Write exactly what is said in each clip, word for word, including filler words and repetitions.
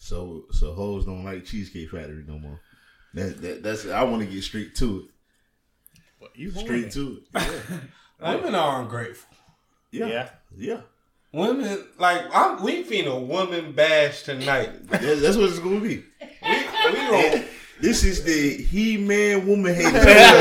So so hoes don't like Cheesecake Factory no more. That that that's I want to get straight to it. What, you straight to it. Yeah. Women are ungrateful. Yeah. Yeah. Yeah. Women like I'm, we finna a woman bash tonight. That, that's what it's gonna be. We, we gonna, This is the He-Man woman hater.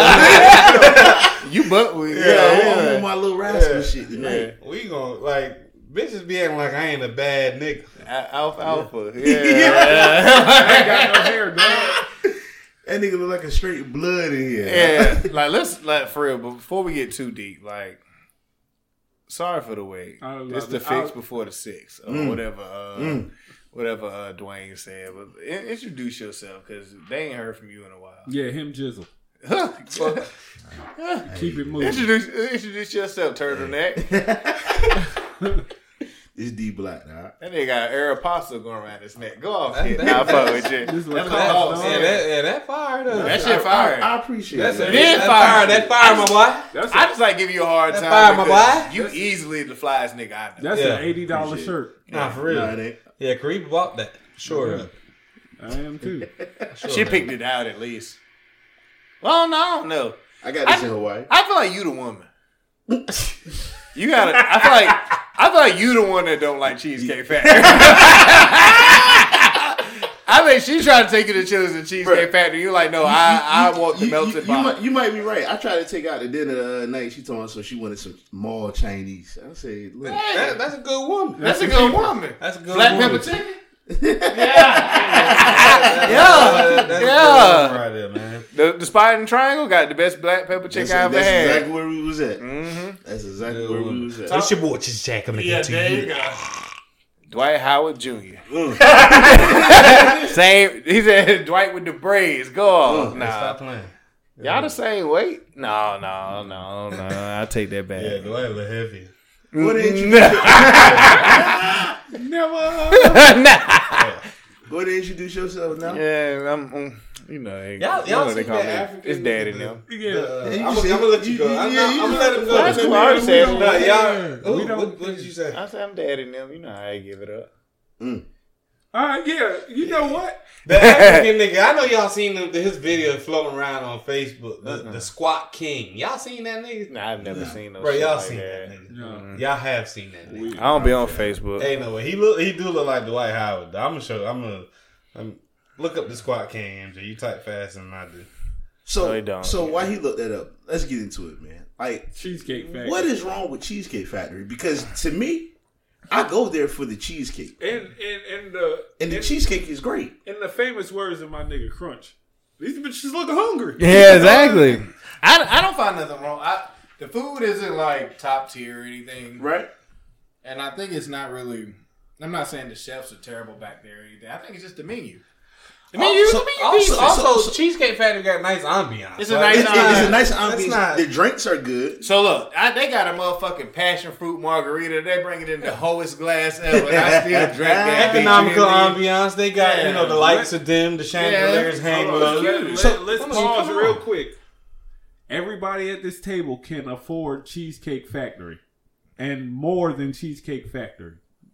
You butt with yeah, yeah, I'm yeah. on my little rascal Yeah. shit tonight. we gonna like bitches be acting like I ain't a bad nigga. Alpha, alpha. Yeah. I ain't got no hair, dog. That nigga look like a straight blood in here. Yeah. Like, let's, like, for real, but before we get too deep, like, sorry for the wait. I was It's about the to- fix I- before the six, or Mm. whatever, uh, Mm. whatever uh, Dwayne said. But in- introduce yourself, because they ain't heard from you in a while. Yeah, him jizzle. Well, Keep it moving. introduce, introduce yourself, turtleneck. It's D Black, dog. That nigga got Aeropostale going around his neck. Go off, That- kid. that- Nah, I fuck with you. This is what That's comes, my dog. boss. Yeah, that yeah, that fire though. That shit fire. I, I appreciate That's it. a, Then that fire. fire. That fire, my boy. That's I a, just like give you a hard That time fire, my because boy. you easily the flyest nigga I know. that's Yeah. an eighty dollar Appreciate shirt. Nah, for real. Nah, it ain't. Yeah, Kareem bought that. Sure. Yeah. I am too. sure She picked it out at least. Well, no, I don't know. I got this I- in Hawaii. I feel like you the woman. You gotta. I feel like. I feel like you the one that don't like Cheesecake Factory. I think she tried to take you to Chili's and Cheesecake Bruh. Factory. You like, no, I, I want the you, melted you, you, bottom. might, you might be right. I tried to take out the dinner the other night. She told me so she wanted some mall Chinese. I said, look. That, that's a good woman. That's a good woman. That's a good Black woman. pepper chicken. That's- Yeah, that's a yeah. good woman right there, man. The, the Spine Triangle got the best black pepper chicken That's, I ever that's had. exactly where we was at. Mm-hmm. That's exactly Good where we woman. was at. It's your boy, Cheese Jack. I'm gonna Yeah, get to there you. you go. Dwight Howard Junior Mm. Same. He said Dwight with the braids. Go off. Mm. Nah. Stop Nah. playing. Y'all the same weight? No, no, no, no. I take that back. Yeah, Dwight a little heavy. What did you Never. Nah. Go ahead and introduce yourself now. Yeah, I'm. um, You know, they, Y'all- you know y'all what they see call that me. African- It's daddy now. Yeah. Uh, you I'm said- gonna let you go. you- I'm, you- not, you I'm gonna let him go. That's Let cool. me- I already said Nah, it. y'all. We Ooh, don't- what, what did you say? I say I'm daddy now. You know how I give it up. Mm. All right, yeah. You know what? The African nigga. I know y'all seen him, his video floating around on Facebook. The, Uh-uh. the Squat King. Y'all seen that nigga? Nah, I've never seen no Bro, shit y'all like seen that. that nigga. No. Y'all have seen that nigga. I don't be on Facebook. Hey, no way. He look. He do look like Dwight Howard. I'm gonna show. I'm gonna. I'm, look up the Squat King, M J. You type faster than I do. So, No, he don't. so why he looked that up? Let's get into it, man. Like, Cheesecake Factory. what is wrong with Cheesecake Factory? Because to me, I go there for the cheesecake, in in in the and the in, cheesecake is great. in the famous words of my nigga Crunch? These bitches look hungry. Yeah, exactly. I, I don't find nothing wrong. I, the food isn't like top tier or anything, Right? and I think it's not really. I'm not saying the chefs are terrible back there or anything. I think it's just the menu. The menu, Also- the menu Also, decent. also so- so- Cheesecake Factory got nice ambiance. It's a Like, nice It's, ambiance. it's a nice That's ambiance. not- The drinks are good. So look, I, they got a motherfucking passion fruit margarita. They bring it in the hoest glass ever. And I still drink that. Economical bitch. ambiance. They got, Yeah. you know, the lights are dim, the chandeliers hang Hold on, low. let, So- let, us come on, pause come real on. quick. Everybody at this table can afford Cheesecake Factory, and more than Cheesecake Factory.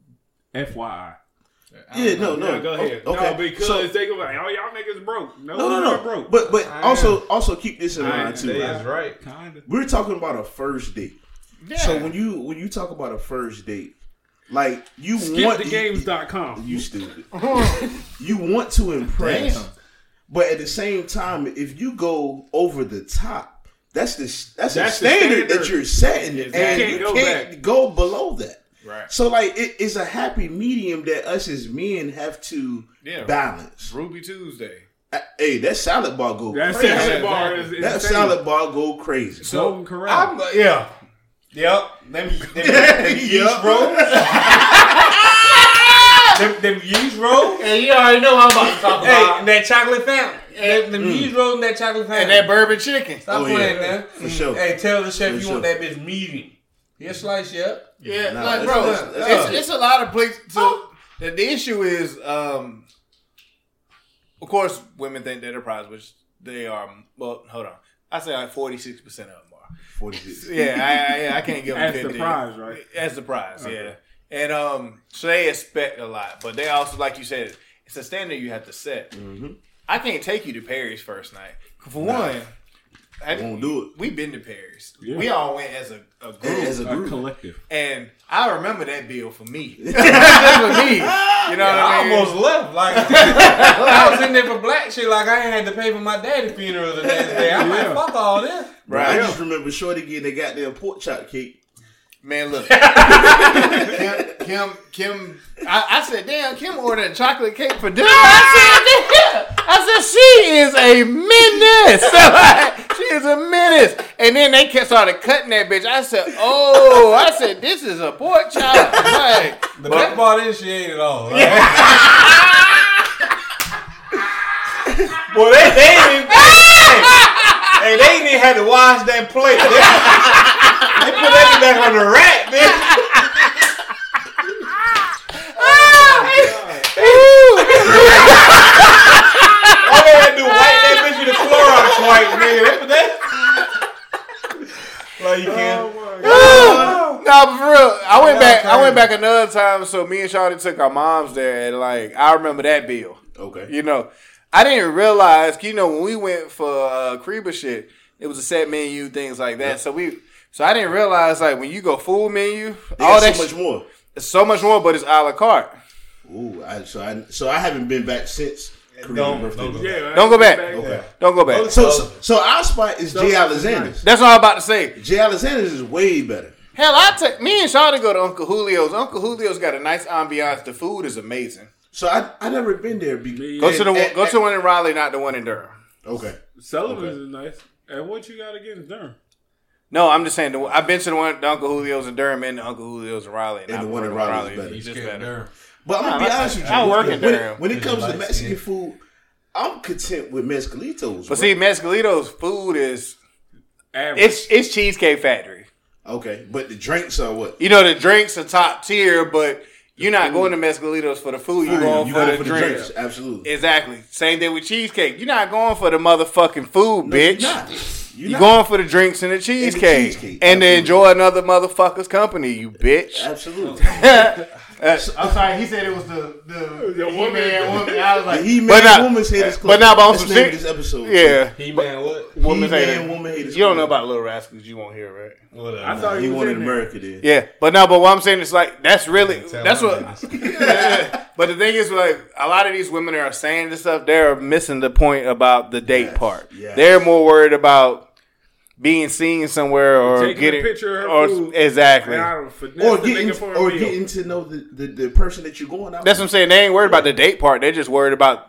F Y I. Yeah, no, no. Yeah, go ahead. Okay. No, because So- they go like, oh, y'all niggas broke. No, No, we're no, not no. broke. But but I also also keep this in I mind am. too. They Right? is right. Kinda. We're talking about a first date. Yeah. So when you when you talk about a first date, like you Skip want the games dot com. You stupid. You want to impress, Damn. but at the same time, if you go over the top, that's the that's, That's a the standard, that standard. you're setting, You and can't you go can't back. go below that. Right. So like it, it's a happy medium that us as men have to Yeah. balance. Ruby Tuesday. Uh, Hey, that salad bar go That crazy. salad bar is That insane. salad bar go crazy. Golden Corral. I'm, yeah. Yep. Them, them, them Yep. yeast rolls. them, them yeast rolls. Hey, you already know what I'm about to talk Hey, and that chocolate fountain. Them, them yeast rolls and that chocolate fountain. And that bourbon chicken. Stop Oh, yeah. playing, man. For sure. Hey, tell the chef For you sure. want that bitch medium. Here, slice, yep. Yeah, Nah, like that's- bro, that's- that's- it's, it's a lot of places. So the, the issue is, um, of course, women think they're the prize, which they are. Well, hold on, I say like forty-six percent of them are. forty-six. Yeah, I, I, I can't give them As the fifty. prize, right? As the prize, Okay. yeah. And um, so they expect a lot, but they also, like you said, it's a standard you have to set. Mm-hmm. I can't take you to Paris first night. For one, I won't do it. We've been to Paris. Yeah. We all went as a, a group. As a A group. collective. And I remember that bill for me. That's for me. You know Yeah, what I I mean? almost left. Like I was in there for black shit. Like I ain't had to pay for my daddy's funeral the next day. I'm Yeah. like, fuck all this. Right. I Yeah. just remember Shorty getting the goddamn pork chop cake. Man, look. Kim, Kim, Kim I, I said, damn, Kim ordered a chocolate cake for dinner. I said, damn. I said, she is a menace. She is a menace. And then they kept started cutting that bitch. I said, oh, I said, this is a pork chop. Like, The best part is she ate it all. Like, Boy, they, they ain't even, hey, hey, they ain't even had to wash that plate. They, they put that back on the rack, bitch. All they had to do was wipe that bitch with a Clorox wipe, nigga. They put that. Like you can't. No, but for real, I went back. I went back another time. So me and Shawty took our moms there, and like I remember that bill. Okay. You know, I didn't realize. You know, when we went for uh, Creba shit, it was a set menu, things like that. So we, so I didn't realize like when you go full menu, They all got that so much sh- more. it's so much more, but it's a la carte. Ooh, I, so I so I haven't been back since Korean Don't- birthday. don't go Yeah, Don't go back. Okay. Don't go back. So, so so our spot is Jay Alexander's. That's what I'm about to say. Jay Alexander's is way better. Hell, I take me and Shawty go to Uncle Julio's. Uncle Julio's got a nice ambiance. The food is amazing. So I I never been there. Be- Go to the and- one, go and- to the one in Raleigh, not the one in Durham. Okay. Sullivan's is nice. And what you got against Durham? No, I'm just saying. The, I've been to the one, the Uncle Julio's in Durham, and the Uncle Julio's in Raleigh, And not the one in in Raleigh is better. It's just Scared better. her. But I'm gonna be I- honest with you. I work in when, Durham. when it comes to Light Mexican skin. food, I'm content with Mezcalitos. But see, Mescalito's food is Average. it's it's Cheesecake Factory. okay, but the drinks are what? You know, the drinks are top tier, but you're not going to Mescalitos for the food. You're going you for go the drinks. Absolutely. Exactly. Same thing with cheesecake. You're not going for the motherfucking food, No, bitch. you're not. You're You're not. going for the drinks and the cheesecake. cheesecake, And to absolutely. enjoy another motherfucker's company, you bitch. Absolutely. Uh, I'm sorry, he said it was the the, The woman. woman. I was The like, He-Man But not- Woman's Haters Club. but not about That's some the name of shit. this episode. yeah. He man, what? Woman He-Man hater. Woman Haters You don't Club. know about Little Rascals. You won't hear it, right? Whatever. I thought He he was wanted in there. America then. Yeah, but no, but what I'm saying is like that's really Tell that's my what. business. But the thing is, like a lot of these women that are saying this stuff, they're missing the point about the date Yes, part. yes. They're more worried about being seen somewhere or Taking getting a picture of her or food. exactly. And I finesse Or the nigga getting, for a or meal. getting to know the, the, the person that you're going out That's what I'm saying. They ain't worried about the date part. They're just worried about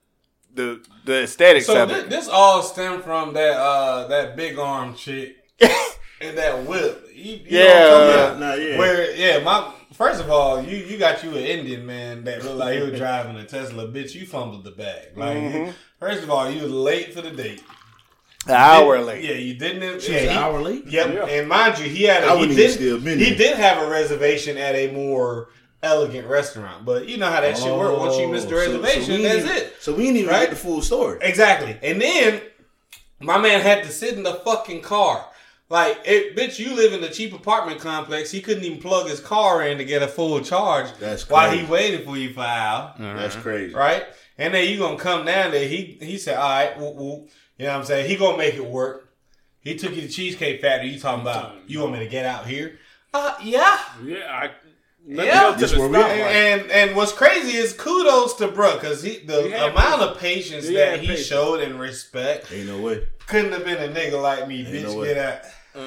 the the aesthetics So of this, it. this all stemmed from that uh that big arm chick and that whip. You, you Yeah. know what I'm talking Yeah, about? nah, yeah. Where yeah, my first of all, you you got you an Indian man that looked like he was driving a Tesla. Bitch, you fumbled the bag. Like Mm-hmm. first of all, you was late for the date. An hour Didn't- late. Yeah, you didn't. She yeah, was an he- hour late? Yep. Yeah. And mind you, he had I a, he wouldn't did even still been he there. did have a reservation at a more elegant restaurant, but you know how that shit work. Once you miss the Oh, so- reservation, so we that's didn't- it. So we didn't even Right? get the full story. Exactly. And then my man had to sit in the fucking car. Like, it, bitch, you live in a cheap apartment complex. He couldn't even plug his car in to get a full charge. That's while crazy. he waited for you for an hour. That's crazy. Right? And then you gonna come down there. He he said, all right, whoop, whoop. You know what I'm saying? He gonna make it work. He took you to Cheesecake Factory. You talking about, you want me to get out here? Uh, yeah. Yeah, I. Let Yeah. me go to That's the where we at. stoplight. And and what's crazy is kudos to bruh, because he the He had amount patience. of patience He that had he patience. showed and respect Ain't no way. couldn't have been a nigga like me, Ain't bitch. no way. Get out.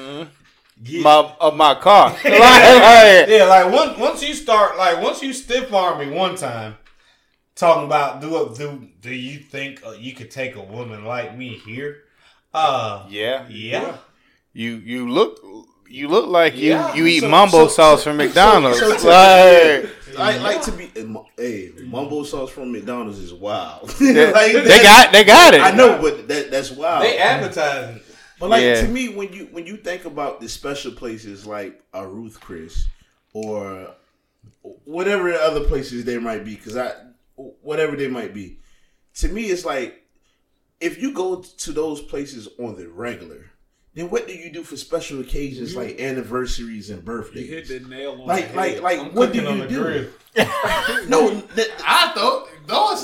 Get- My of my car. Like, like, yeah, like once once you start, like once you stiff arm me one time, talking about do do do you think uh, you could take a woman like me here? Uh, yeah. yeah. You you look you look like you, Yeah. you eat So- mumbo so- sauce from McDonald's. so- so- Like, Like, like to be, hey, mumbo sauce from McDonald's is wild. they, Like, they that- got they got it. I know, but that that's wild. They advertising. But like Yeah. to me, when you when you think about the special places like a Ruth Chris or whatever other places they might be, because I whatever they might be, to me it's like if you go to those places on the regular, then what do you do for special occasions like anniversaries and You birthdays? hit the nail on Like the like head. like I'm what do cooking on you the do? grill. No, that, I thought those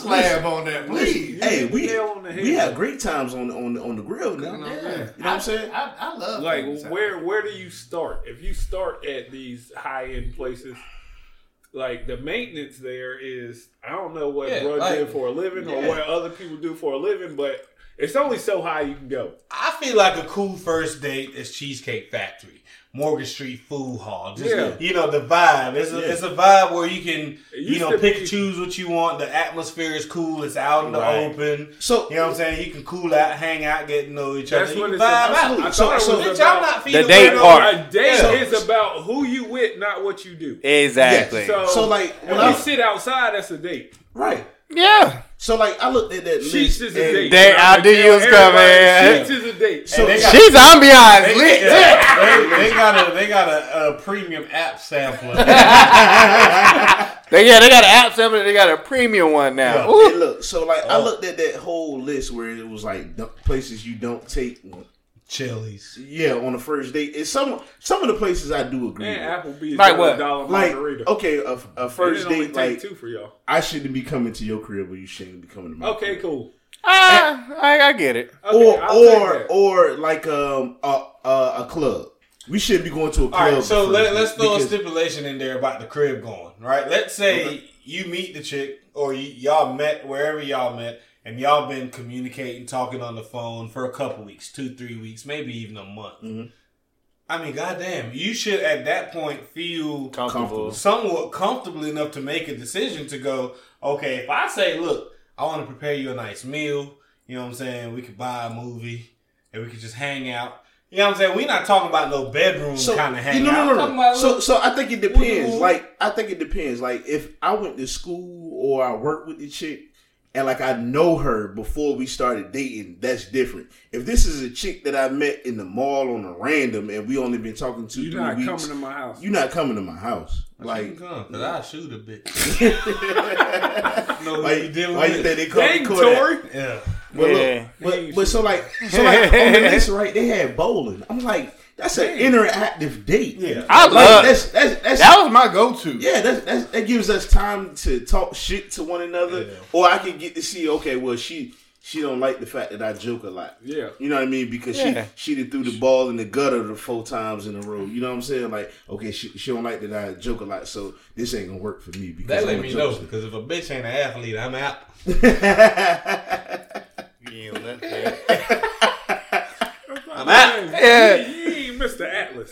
great times on on on the grill now. Yeah. You know what I'm saying? I, I love Like, family time. where where do you start? If you start at these high end places, like the maintenance there is, I don't know what Yeah, Bro like- did for a living or yeah. what other people do for a living, but it's only so high you can go. I feel like a cool first date is Cheesecake Factory. Morgan Street Food Hall. Just, Yeah. you know, the vibe. It's a, Yeah. it's a vibe where you can, It you used know, to pick be- and choose what you want. The atmosphere is cool. It's out in the Right. open. So You know what I'm saying? You can cool out, hang out, get to know each That's other. what You it's can vibe about. out. I So- thought so- it was Bitch, about I'm not feeding The date no- part. a date Yeah. is about who you with, not what you do. Exactly. So, So, like, if when we I- sit outside, that's a date. right. Yeah. So like I looked at that Sheets list. is a and- date. They- I I knew you was tell coming. everybody, Sheets is a date. So they got- She's ambiance They, lit. yeah, they, they got a they got a, a premium app sampler. They, yeah, they got an app sample. They got a premium one now. And Ooh. look, so like I Oh. looked at that whole list where it was like the places you don't take. Chili's. Yeah, on the first date. It's some some of the places I do agree. And with. Applebee's Like got what? a dollar Like margarita. okay, a, a first And it only date take like two for y'all. I shouldn't be coming to your crib, but you shouldn't be coming to my. Okay, crib. cool. Ah, I, I get it. Okay, Or I'll take or that. or like um a, a a club. We shouldn't be going to a club. All right, so first let, let's date throw a because- stipulation in there about the crib going. Right? Let's say Okay. you meet the chick, or you, y'all met wherever y'all met, and y'all been communicating, talking on the phone for a couple weeks, two, three weeks, maybe even a month. Mhm. I mean, goddamn, you should at that point feel Comfortable. somewhat comfortable enough to make a decision to go, okay, if I say, look, I want to prepare you a nice meal, you know what I'm saying? We could buy a movie and we could just hang out. You know what I'm saying? We're not talking about no bedroom So kind of you hang know, out. no, I'm no, talking no. about So, look, so I think it depends. Woo-woo. Like, I think it depends. Like, if I went to school or I worked with the chick, and like I know her before we started dating, that's different. If this is a chick that I met in the mall on a random, and we only been talking two, You're three not weeks, coming to my house. you're not coming to my house. like, Like, because I shoot a bitch. no, why, you dealing why you with think they call Dang, me Kodak? Tori. Yeah. But Yeah. look, but, but so like, so like on the list, right? They had bowling. I'm like, that's an interactive date. Yeah. I Like, love that's that's that's That was my go-to. yeah. That's, that's that gives us time to talk shit to one another, Yeah. or I can get to see. Okay, well, she she don't like the fact that I joke a lot. Yeah. You know what I mean? Because Yeah. she she done threw the ball in the gutter the four times in a row. You know what I'm saying? Like, okay, she she don't like that I joke a lot, so this ain't gonna work for me. Because That I'm let a me know, jokester. because if a bitch ain't an athlete, I'm out. Yeah, that's it. I'm out. Yeah. You, you ain't Mister Atlas.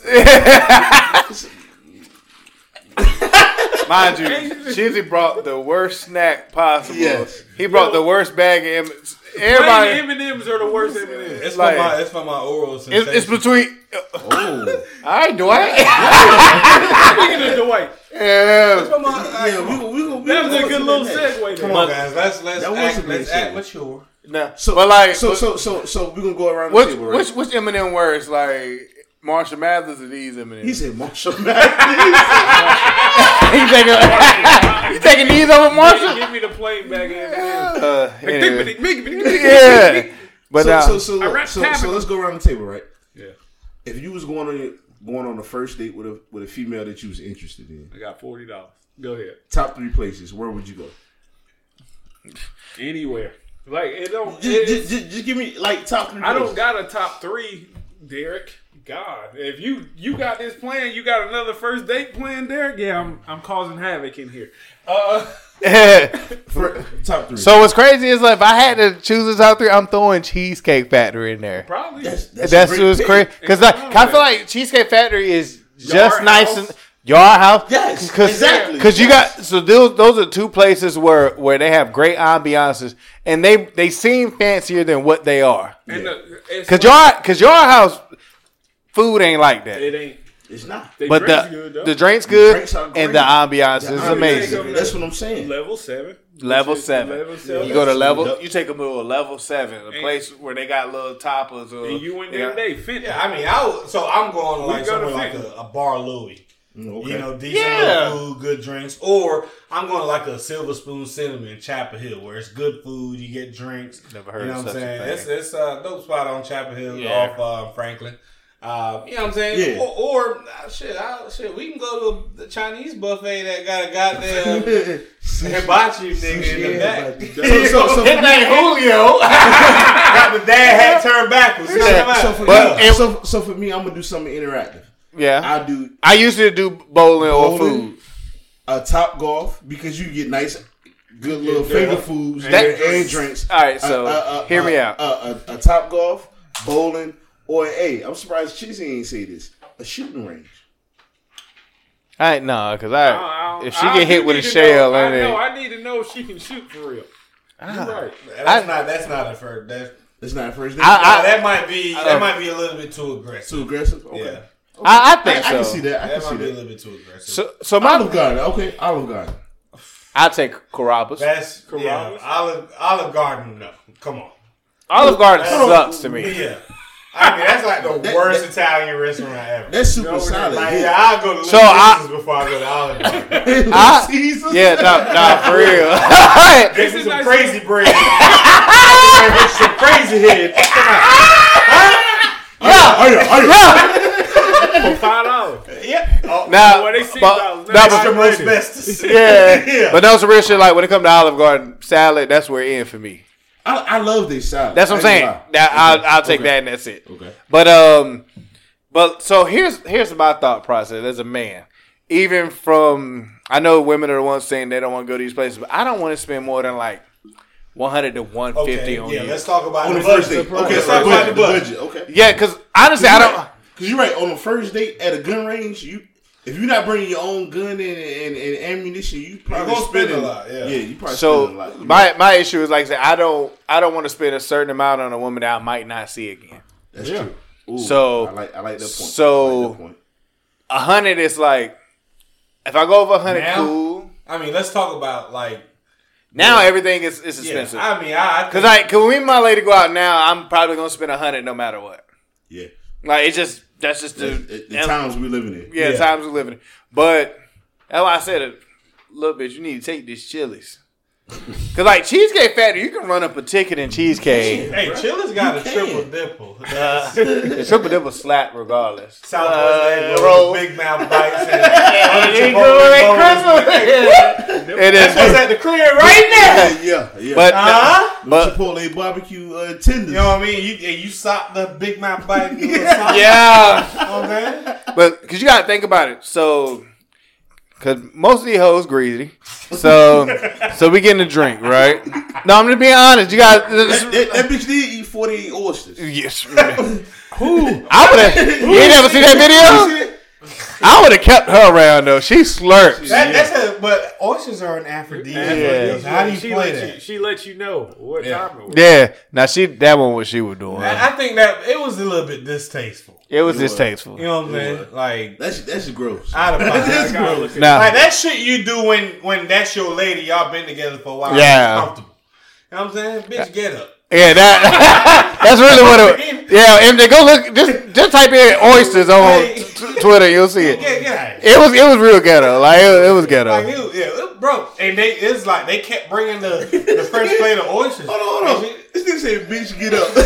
Mind you, Chizzy brought the worst snack possible. Yes. He brought the worst bag of M- Plain everybody. M and M's are the worst M and M's. It's Like- for my it's for my oral It's, sensation. it's between. Oh, All right, Dwight. Speaking of Dwight, yeah. It's for my, yeah, we gonna we gonna. that was a good little segue. segue Come there. on, guys. Let's let's That was act, a good let's act segue. mature. Nah. So, but like, so, so, so, so, we're gonna go around the which table, right? which which Eminem worse, like Marshall Mathers or these Eminem? He said Marshall Mathers. he taking he taking these over Marshall. Give me the plain bag of M and M's. Uh, anyway. Yeah. Yeah, but so, uh, so, so, I look, rap so, cabinet. so, let's go around the table, right? Yeah. If you was going on your, going on a first date with a with a female that you was interested in, I got forty dollars. Go ahead. top three places, where would you go? Anywhere. Like it don't. Just, It, just, just, just give me like top three. I don't places. got a top three, Derek. God, if you you got this plan, you got another first date plan, Derek. Yeah, I'm I'm causing havoc in here. Uh, For, top three. so what's crazy is like if I had to choose a top three, I'm throwing Cheesecake Factory in there. probably. that's That's, that's, a great what's pick. crazy because like I feel like Cheesecake Factory is just Yard nice House. and Yard House. Yes, Cause, exactly. Because you Yes. got so those those are two places where where they have great ambiances and they they seem fancier than what they are. And the, it's Cause like- Yard cause Yard House food ain't like that. it ain't. It's not. They But drinks the good, though. the drinks good drinks are and the great. ambiance The is ambiance amazing. is- That's what I'm saying. Level seven. Level Which is seven. Level seven. You go to level. Yep. You take them to a level seven, a And- place where they got little toppers. Or, And you went they there got- today. Fenton. Yeah, I mean, I would, so I'm going to We like go to somewhere like Fenton. a, a Bar Louie. Mm, okay. You know, decent Yeah. little food, good drinks. Or I'm going to like a Silver Spoon Cinnamon in Chapel Hill where it's good food, you get drinks. Never heard you know of what I'm such a saying? thing. It's it's a dope spot on Chapel Hill Yeah. off uh, Franklin. Uh, you know what I'm saying? Yeah. Or, or uh, shit, I, shit, we can go to the Chinese buffet that got a goddamn hibachi nigga in the back. So, so, so, His name Julio. Got the dad hat turned backwards. so, so, for But me, it- so, so for me, I'm gonna do something interactive. Yeah. I do I usually do bowling, or Bowling. food. a Top Golf because you get nice, good little Yeah. finger foods And and, drinks. and drinks. All right, so Uh, uh, uh, hear me uh, out. Uh, a, a Top Golf, bowling, or hey, I'm surprised Cheesy ain't say this. A shooting range. I ain't no, because I- I, I- if she I get do hit with a need to shell, know, I and then know. I need to know if she can shoot for real. You're right. That's I- not. That's not a first. That's, That's not first day. I- nah, that might be. Uh, that might be a little bit too aggressive. Too aggressive. Okay. Yeah. I, I I, think I can so. see that. I That can might see be a that. little bit too aggressive. So, so my Olive Garden. Okay, Olive Garden. I take Carrabba's. That's yeah, Carrabba's? Olive Olive Garden. No, come on. Olive Garden That's- sucks to me. Yeah, I mean that's like the That- worst that- Italian restaurant ever. That's super No, solid. Like, Yeah. yeah, I'll go to Little So I- Caesars before I go to Olive Garden. I- Caesars? Yeah, no, no, for real. This is is some nice. crazy bread. Some crazy head. Oh, yeah, oh, yeah. For five dollars. Yeah. Oh, Now, Well, they six but, dollars. no, Now, but- extra most bestest. yeah, Yeah. but no, some real shit. Like when it comes to Olive Garden salad, that's where it ends for me. I, I love this salad. That's what I'm I ain't saying. gonna lie. That I'll, Okay. I'll take Okay. that, and that's it. Okay. But um, but so here's here's my thought process as a man. Even from I know women are the ones saying they don't want to go to these places, but I don't want to spend more than like one hundred to one fifty Okay, on yeah, you. let's talk about On the the first budget. date. Okay, Let's so talk the about the budget. budget. The budget. Okay. Yeah, because honestly, I don't. Because you're right. On the first date at a gun range, you if you're not bringing your own gun in and, and, and ammunition, you probably gonna spend spending a lot, yeah. you probably So spending a lot. my my issue is like I said, I don't I don't want to spend a certain amount on a woman that I might not see again. That's Yeah. true. Ooh, So- I like I like that point. so- I like that point. A hundred is like if I go over a hundred, Now? cool. I mean, let's talk about like. Now everything is, is Yeah, expensive. I mean, I Cause like, cause when me and my lady go out now, I'm probably gonna spend a hundred no matter what. Yeah. Like it's just that's just the, The, the times we living in. yeah, the Yeah. times we living in. But that's why I said a little bit. You need to take this Chili's. Cause like Cheesecake Factory, you can run up a ticket in Cheesecake. hey, Chili's got You a can. triple dipple. The triple dipple slap regardless. Southwest Uh, egg roll. rolls, big mouth bites, and It Chipotle bowls. is. That's at the crib right now. Yeah, yeah. But Uh-huh. but Chipotle barbecue uh, tenders. You know what I mean? You and you sop the big mouth bite. And little sauce. yeah. You know what I'm saying? But because you got to think about it, so because most of these hoes greasy, so so we getting a drink, right? No, I'm just being honest. You got that, that, that bitch did eat forty-eight oysters. yes. Who? I would have. You ain't never seen that video? I would have kept her around though. She slurps. That, that's a, but oysters are an aphrodisiac. Yeah. How do you she play let that? You, she let you know what Yeah. time it was. Yeah. Now she that one what she was doing. I, I think that it was a little bit distasteful. It was It was. distasteful. You know what I'm saying? Like That's that's gross. out of That's pocket. gross. Now, Like that shit you do when when that's your lady, y'all been together for a while. Yeah. It's comfortable. You know what I'm saying? Bitch, get up. yeah, that that's really what it. Yeah, if they go look, just just type in oysters on t- Twitter, you'll see it. Get, get out. It was it was real ghetto. Like it, it was ghetto. Like it, yeah, it, bro. And they it's like they kept bringing the the fresh plate of oysters. Hold on, hold on. This nigga said, "Bitch, get up."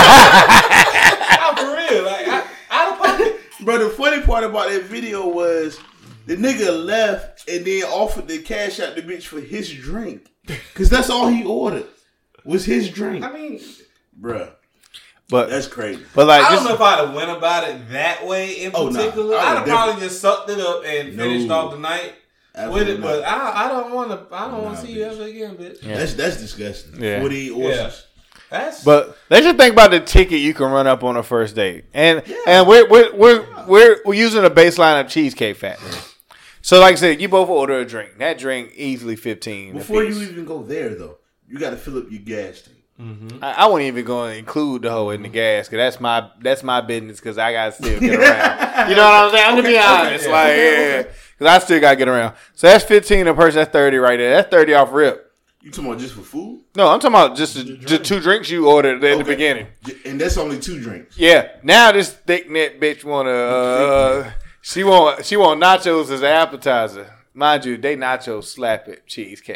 I'm for real. Like I, out of pocket. Bro, the funny part about that video was the nigga left and then offered to cash out the bitch for his drink. Cause that's all he ordered was his drink. I mean, Bruh, But that's crazy. but like I don't just, know if I'd have went about it that way in Oh, nah. particular. I I'd have would probably just sucked it up and No. finished off the night with Absolutely it. not. But I, I don't want to. I don't want Nah, to see you bitch. ever again, bitch. That's that's disgusting. Yeah. forty-eight oysters. That's but they should think about the ticket you can run up on a first date, and and we're we're we're we're, we're using a baseline of Cheesecake Factory. So like I said, you both order a drink. That drink easily fifteen. Before apiece. you even go there, though, you got to fill up your gas tank. I, I wouldn't even go and include the hoe in the gas because that's my that's my business because I gotta still get around. You know what I'm saying? I'm gonna be honest, yeah. like yeah, because I still gotta get around. So that's fifteen a person. That's thirty right there. That's thirty off rip. You talking about just for food? No, I'm talking about just the, just two drinks you ordered at the Okay. beginning. J- And that's only two drinks. Yeah. Now this thick neck bitch wanna uh, she want she want nachos as an appetizer. Mind you, they nachos slap it cheesecake.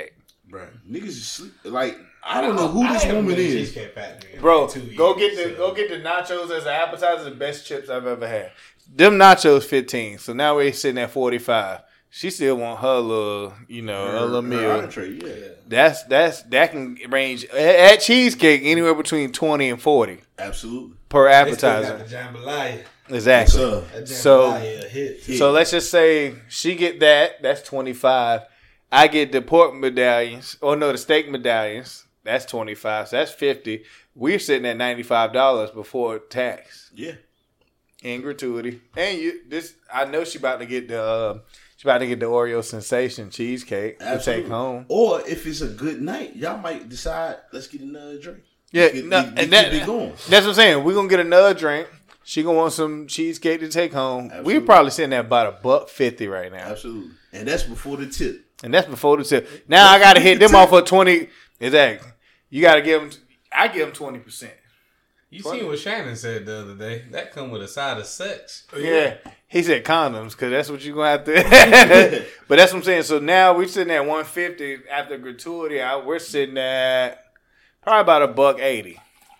Bruh, niggas is sleep. Like, I don't know who I this haven't woman been to is. Cheesecake Factory in Bro, like two go years, get the so. go get the nachos as an appetizer. The best chips I've ever had. Them nachos fifteen. So now we're sitting at forty five. She still want her little, you know, her, little meal. Entree, yeah. That's that's that can range at, at Cheesecake anywhere between twenty and forty Absolutely. per They still got appetizer. the jambalaya. Exactly. So, That So- jambalaya a hit. So let's just say she get that. That's twenty five. I get the pork medallions, or no, the steak medallions. That's twenty five. So that's fifty. We're sitting at ninety five dollars before tax yeah. and gratuity. And you, this, I know she about to get the, uh, she about to get the Oreo sensation cheesecake Absolutely. to take home. Or if it's a good night, y'all might decide, let's get another drink. Yeah, Get- no, get- and get that, it going. that's what I'm saying. We're gonna get another drink. She gonna want some cheesecake to take home. Absolutely. We're probably sitting at about a buck fifty right now, Absolutely. And that's before the tip. and that's before the tip. Now I gotta hit them off for twenty. Exactly. You gotta give them. I give them twenty percent. You seen what Shannon said the other day? That come with a side of sex. Yeah, he said condoms because that's what you're gonna have to. But that's what I'm saying. So now we're sitting at one fifty after gratuity. I, we're sitting at probably about a buck eighty.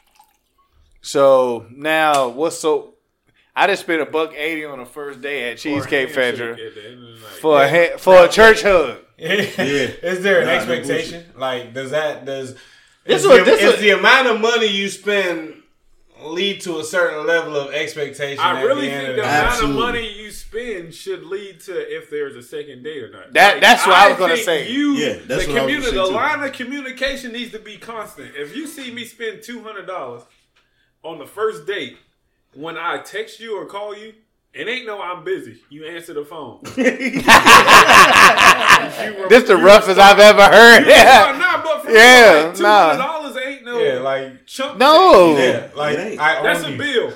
So now what's so? I just spent a buck eighty on the first day at Cheesecake Factory At the end of the night. for a ha- for a church hug. Is there an Nah, no expectation? Like, does that does This is, was- the, this is was- the amount of money you spend lead to a certain level of expectation? I at really the end think of the the amount Absolutely. of money you spend should lead to if there's a second date or not. That- that's what I was gonna think say. You, Yeah, that's the what I was communi- gonna say, the too. line of communication needs to be constant. If you see me spend two hundred dollars on the first date, when I text you or call you, it ain't no I'm busy. You answer the phone. This the roughest I've ever heard. Yeah, Yeah, nah, but for Yeah, real, like, two hundred nah. dollars ain't no Yeah, like chump no. yeah, like It ain't. I That's own a you. bill.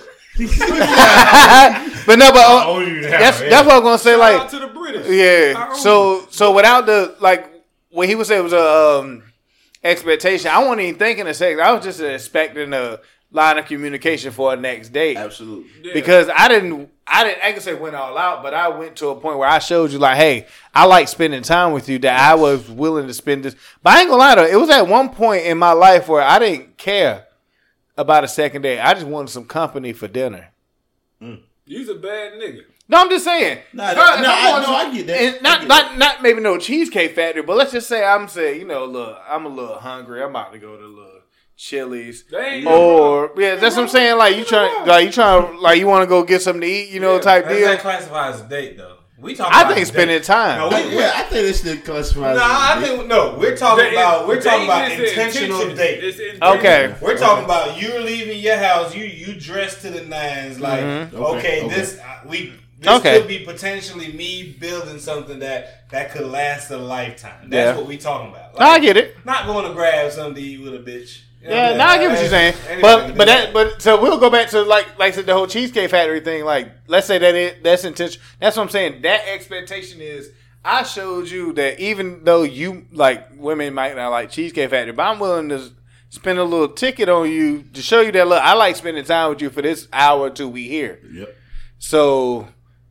but no, but I uh, own you now. that's yeah. that's what I'm gonna say. Shout Like, out to the British. I yeah. own So so without the like when he was saying it was a um, expectation, I wasn't even thinking of sex. I was just expecting a line of communication for a next date. Absolutely. Yeah. Because I didn't, I didn't, I can say went all out, but I went to a point where I showed you like, hey, I like spending time with you. That I was willing to spend this. But I ain't gonna lie though, it was at one point in my life where I didn't care about a second date. I just wanted some company for dinner. You's a bad nigga. No, I'm just saying. Nah, If no, if no, I'm I- going no, to- I get that. and I not, get not, not maybe no Cheesecake Factory, but let's just say I'm saying, you know, look, I'm a little hungry. I'm about to go to little Chili's. They ain't Or yeah, that's what I'm saying. Like you trying, like you trying, like you want to go get something to eat, you know, Yeah, type Does deal. that classify as a date though? We talking. I about think a spending date. time. No, I, we, yeah, I think it's still classified. No, as a I date. think no. We're talking Date- about we're talking date about is the intentional intention. date. It's intention. Okay. We're talking about you leaving your house. You you dressed to the nines. Like Mhm. okay, Okay, okay. this uh, we. This Okay. could be potentially me building something that that could last a lifetime. That's Yeah. what we talking about. No, I get it. Not going to grab something to eat with a bitch. You know Yeah, what no, I'm I get what you're saying. Anybody But can but do that but so we'll go back to like like I said the whole Cheesecake Factory thing. Like let's say that it that's intention. That's what I'm saying. That expectation is I showed you that even though you like women might not like Cheesecake Factory, but I'm willing to spend a little ticket on you to show you that look I like spending time with you for this hour or two we here. Yep. So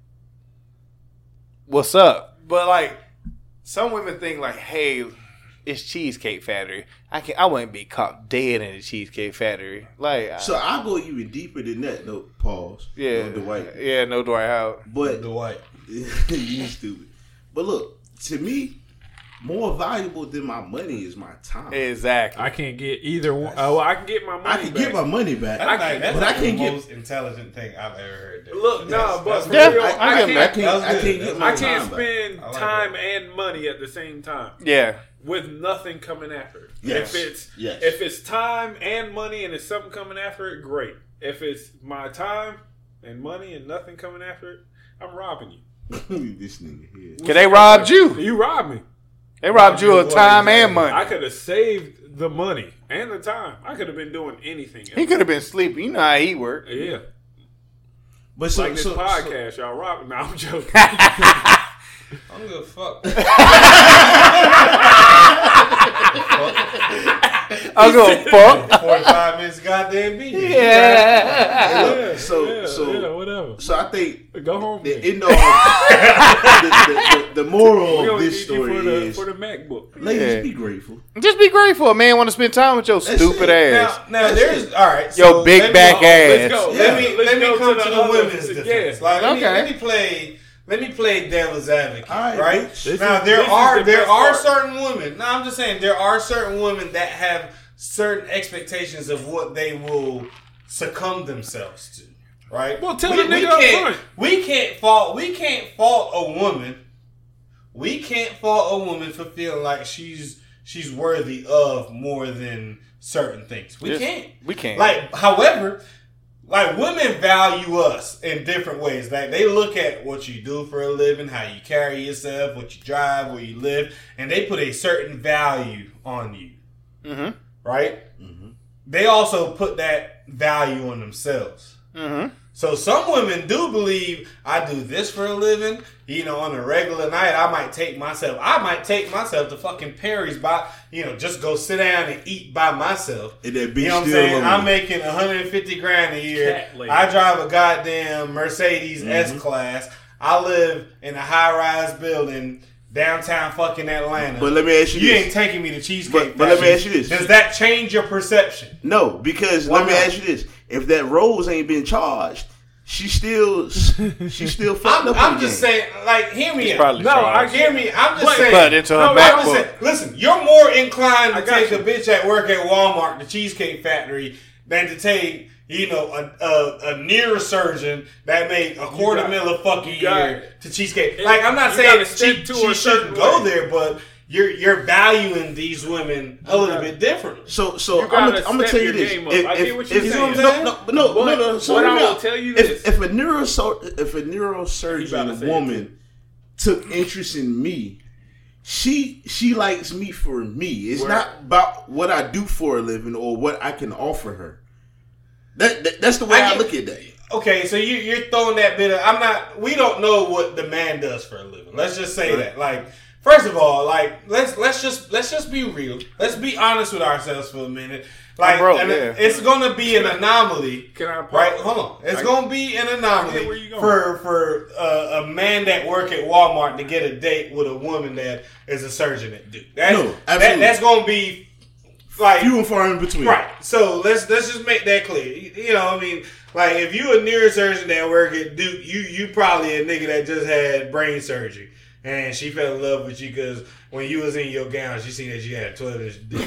what's up? But like some women think like, hey, it's Cheesecake Factory. I can I wouldn't be caught dead in the Cheesecake Factory. Like So I'll go even deeper than that, though. Pause. yeah, No Dwight. yeah, no Dwight Howard. But The white. you stupid. But look, to me, more valuable than my money is my time. Exactly. I can't get either one. Oh, well, I can get my money I can back. get my money back. That's I like, can't- that's but like I can't the get- most intelligent thing I've ever heard. Dude. Look, no, That's- but that's for what- real, I, I, I, I, can't. can't, That was I good. can't get my I can't time back. spend I like time that. and money at the same time Yeah. with nothing coming after it. Yes. If it's Yes. if it's time and money and it's something coming after it, great. If it's my time and money and nothing coming after it, I'm robbing you. This nigga here. Cause they robbed you. You robbed me. They robbed you of Boy, time and exactly. money. I could have saved the money and the time. I could have been doing anything else. He could have been sleeping. You know how he worked. Yeah. But so, Like this so, so podcast, y'all robbing. No, I'm joking. I don't give a fuck. Oh, I'm going fuck. Forty-five minutes, of goddamn beat. Yeah. Hey, look, Yeah, so yeah, so yeah, whatever. so I think Go home. the then. end all, the, the, the, the moral We of only this need you story for the, is, for the MacBook. ladies, Yeah. be grateful. Just be grateful, man. Want to spend time with your stupid it. ass. Now, now there's all right. Yo, so big let me- back oh, ass. Let's go. Yeah. Let me Let's let me go come to to the, the other- women's yeah. defense. Like, let, Okay. me, let me play. Let me play devil's advocate. All right, Right, bitch. This now is- there this is are the there best are part. certain women. No, I'm just saying there are certain women that have certain expectations of what they will succumb themselves to. Right. Well, tell we, the we nigga up can't, front. We can't fault. We can't fault a woman. We can't fault a woman for feeling like she's she's worthy of more than certain things. We Yes, can't. we can't. Like, however, like women value us in different ways. Like they look at what you do for a living, how you carry yourself, what you drive, where you live, and they put a certain value on you. Mm-hmm. Right? They also put that value on themselves. Mm-hmm. So some women do believe I do this for a living. You know, on a regular night, I might take myself. I might take myself to fucking Perry's by. You know, just go sit down and eat by myself. And that bitch You know what I'm still saying? love I'm me. making one hundred fifty grand a year. Cat lady. I drive a goddamn Mercedes S Class. I live in a high rise building downtown fucking Atlanta. But let me ask you you this. ain't taking me to Cheesecake But- but let me Factory. ask you this. Does that change your perception? No, because Why let me not? ask you this: if that Rose ain't been charged, she still she still fucked I'm, up. I'm in the just game. saying, like, hear me out. probably No, I charged. hear me. I'm just But- saying. But into her no, I'm just MacBook. saying, listen, you're more inclined to I got take you. a bitch at work at Walmart, the Cheesecake Factory, than to take, you know, a, a, a neurosurgeon that make a quarter got- mil a fucking you got- year to Cheesecake. Like, I'm not you saying gotta that step she, to she a certain shouldn't go way. there, but you're you're valuing these women a little got- bit differently. So, so You I'm gonna, gotta I'm gonna step tell you your this. game up. If, I get if, what you're if, saying. No, no, no, no, But- no. So but hear I me will out. tell you if, this. if a neurosurgeon, if a You about to neurosurgeon say it woman took interest in me, she she likes me for me. It's Where- not about what I do for a living or what I can offer her. That, that that's the way I I, get- look at that. Okay, so you, you're throwing that bit of. I'm not. We don't know what the man does for a living. Let's just say that. Like, first of all, like let's let's just let's just be real. Let's be honest with ourselves for a minute. Like, broke, and yeah. it's gonna be an anomaly. Can I Right? Hold on. It's I- gonna be an I anomaly get where you going. for for uh, a man that work at Walmart to get a date with a woman that is a surgeon at Duke. That's, No, that, absolutely. that's gonna be like Few and far in between. Right. So let's let's just make that clear. You, you know, I mean, like if you a neurosurgeon that work at Duke, you you probably a nigga that just had brain surgery. And she fell in love with you because when you was in your gown, she seen that you had a twelve inch dick.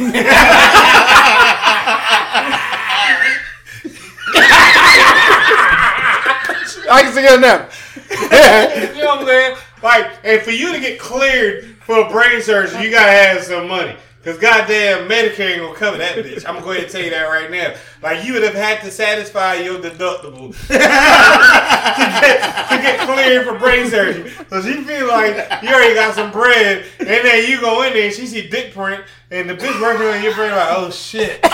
I can see it now. You know what I'm saying? Like, and for you to get cleared for a brain surgery, you gotta have some money. Cause goddamn Medicare ain't gonna cover that bitch. I'm gonna go ahead and tell you that right now. Like you would have had to satisfy your deductible to, get, to get cleared for brain surgery. So she feel like you already got some bread, and then you go in there and she see dick print, and the bitch working on your brain like, oh shit.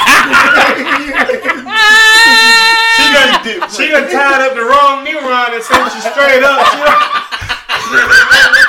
she done she done tied up the wrong neuron and sent you straight up. She done-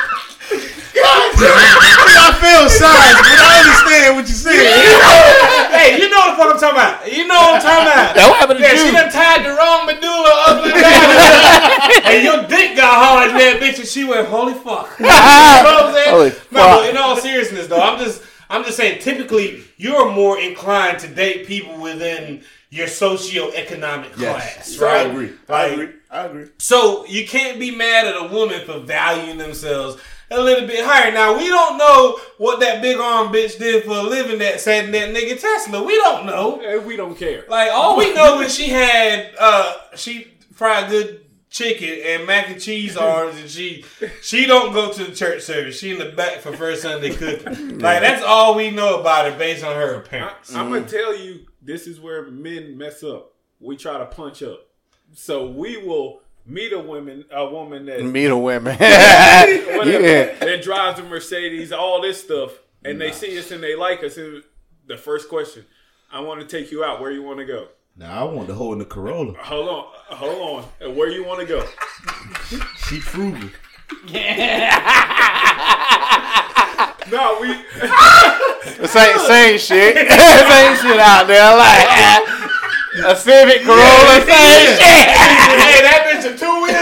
I feel sorry, but I understand what you're saying. Hey, you know what the fuck I'm talking about. You know what I'm talking about. That what happened to Yeah, you. she done tied the wrong medulla up and down. And your dick got hard in that bitch and she went, holy fuck. You know what I'm saying? Holy No, fuck. but in all seriousness though, I'm just I'm just saying typically you're more inclined to date people within your socioeconomic class, Yes, right? I agree. I Like, agree. I agree. so you can't be mad at a woman for valuing themselves a little bit higher. Now we don't know what that big arm bitch did for a living that sat in that nigga Tesla. We don't know. Hey, we don't care. Like all we know is she had uh she fried good chicken and mac and cheese arms and she she don't go to the church service. She in the back for first Sunday cooking. Like that's all we know about her based on her I, appearance. I'm gonna tell you, this is where men mess up. We try to punch up, so we will meet a woman, a woman that Meet a women. whatever, Yeah. that drives a Mercedes, all this stuff, and they see us and they like us. And the first question, I want to take you out. Where you want to go? Now I want to hold in the Corolla. Hold on, hold on. And where you want to go? She frugal. No, we Same, same shit. Same shit out there. Like a Civic Corolla, same shit. Hey, that bitch a two wheel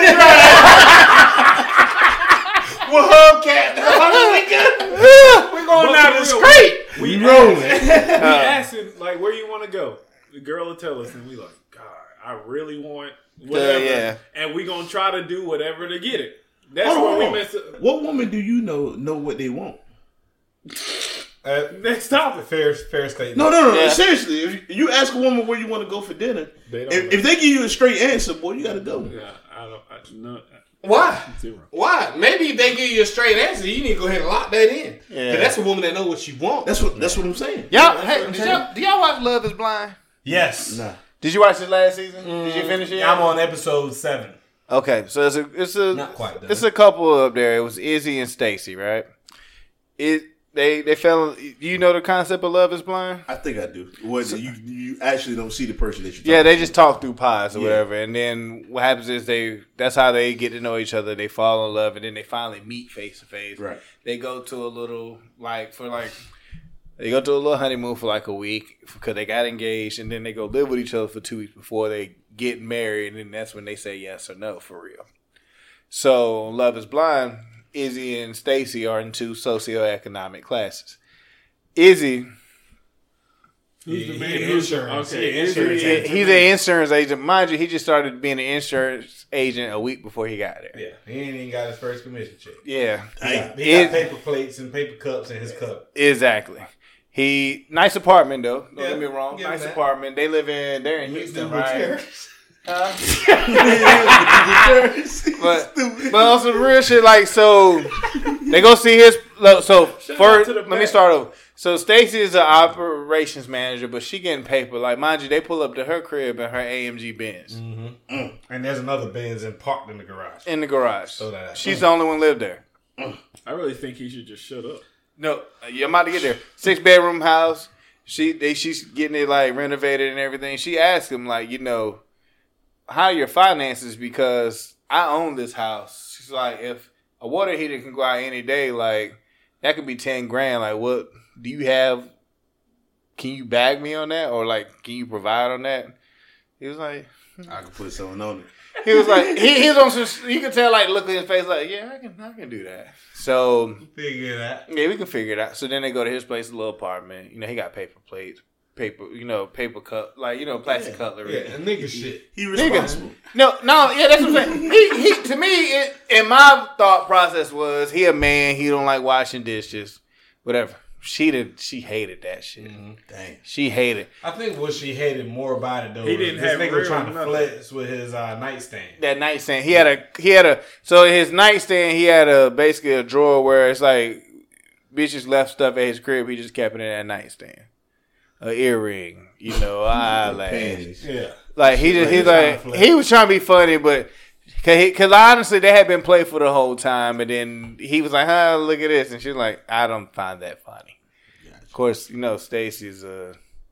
drive. With hubcap. We going But down for the real, street. We rolling. We asking like where you want to go. The girl will tell us, and we like, God, I really want whatever, yeah. and we gonna try to do whatever to get it. That's Hold where on, we hold on. mess up. What woman do you know know what they want? Uh, Next topic. fair, fair statement. No, no, no. Yeah. Seriously, if you ask a woman where you want to go for dinner, They don't if, know. if they give you a straight answer, boy, you gotta go. Yeah, I don't. I, no, Why? zero. Why? Maybe if they give you a straight answer, you need to go ahead and lock that in. Yeah. Cause that's a woman that knows what she wants. That's what that's what I'm saying. Y'all, hey, did y'all, do y'all watch Love Is Blind? Yes. Nah. Did you watch it last season? Did you finish it? I'm on episode seven. Okay, so it's a it's a Not quite done. it's a couple up there. It was Izzy and Stacy, right? It they they fell. Do you know the concept of Love Is Blind? I think I do. What you you actually don't see the person that you. Yeah, they just talk through pies or Yeah. whatever, and then what happens is they that's how they get to know each other. They fall in love, and then they finally meet face to face. Right. They go to a little like for like they go to a little honeymoon for like a week because they got engaged, and then they go live with each other for two weeks before they get married, and then that's when they say yes or no for real. So Love Is Blind, Izzy and Stacy are in two socioeconomic classes. Izzy, Who's the He- man? he Who's insurance. okay? He insurance Izzy- agent. he's an insurance agent. Mind you, he just started being an insurance agent a week before he got there. Yeah, he ain't even got his first commission check. Yeah, He got, he It- got paper plates and paper cups in his cup. exactly. He nice apartment though. Don't Yeah, get me wrong. give him Nice that. apartment. They live in. They're in Houston, right? But but also real shit. Like so, they go see his. look, So Shout first, out to the let me back. start over. So Stacy is an operations manager, but she getting paper. Like mind you, they pull up to her crib in her A M G Benz Mm-hmm. And there's another Benz in parked in the garage. in the garage. So that- She's the only one live there. I really think he should just shut up. No, yeah, I'm about to get there. Six bedroom house. She they she's getting it like renovated and everything. She asked him like, you know, how are your finances? Because I own this house. She's like, if a water heater can go out any day, like that could be ten grand. Like, what do you have? Can you bag me on that, or like, can you provide on that? He was like, I can put someone on it. he was like, he, he was on some. You could tell like look at his face, like, yeah, I can, I can do that. So Figure that. yeah, we can figure it out. So then they go to his place, a little apartment. You know, he got paper plates, paper, you know, paper cup, like, you know, plastic cutlery. Yeah, nigga shit. He responsible. No, no, yeah, that's what I'm saying. He, he, to me, it, and my thought process was, he a man, he don't like washing dishes, whatever. She did, she hated that shit. Dang. She hated I think what she hated more about it though, He was didn't this have nigga real trying to nothing. flex with his uh, nightstand. that nightstand. He had a, he had a, so his nightstand, he had a, basically a drawer where it's like, bitches left stuff at his crib, he just kept it in that nightstand. An earring, you know, eyelash. Panties. Yeah. Like he just He he's was trying like to flex. he was trying to be funny, but because honestly they had been playful the whole time, and then he was like, "Huh, look at this," and she's like, "I don't find that funny." Of course, you know Stacy's a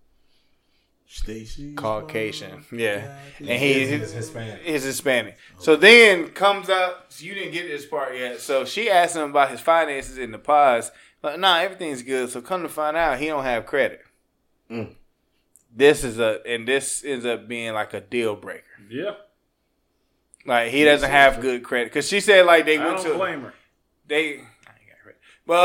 Stacy. Caucasian, yeah, and he He's Hispanic. is Hispanic. So then comes out, so you didn't get this part yet. So she asked him about his finances in the past. Like, nah, everything's good. So come to find out, he don't have credit. Mm. This is a, and this ends up being like a deal breaker. Yeah, Like he doesn't have good credit because she said like they I went don't to blame her. they. I ain't got credit.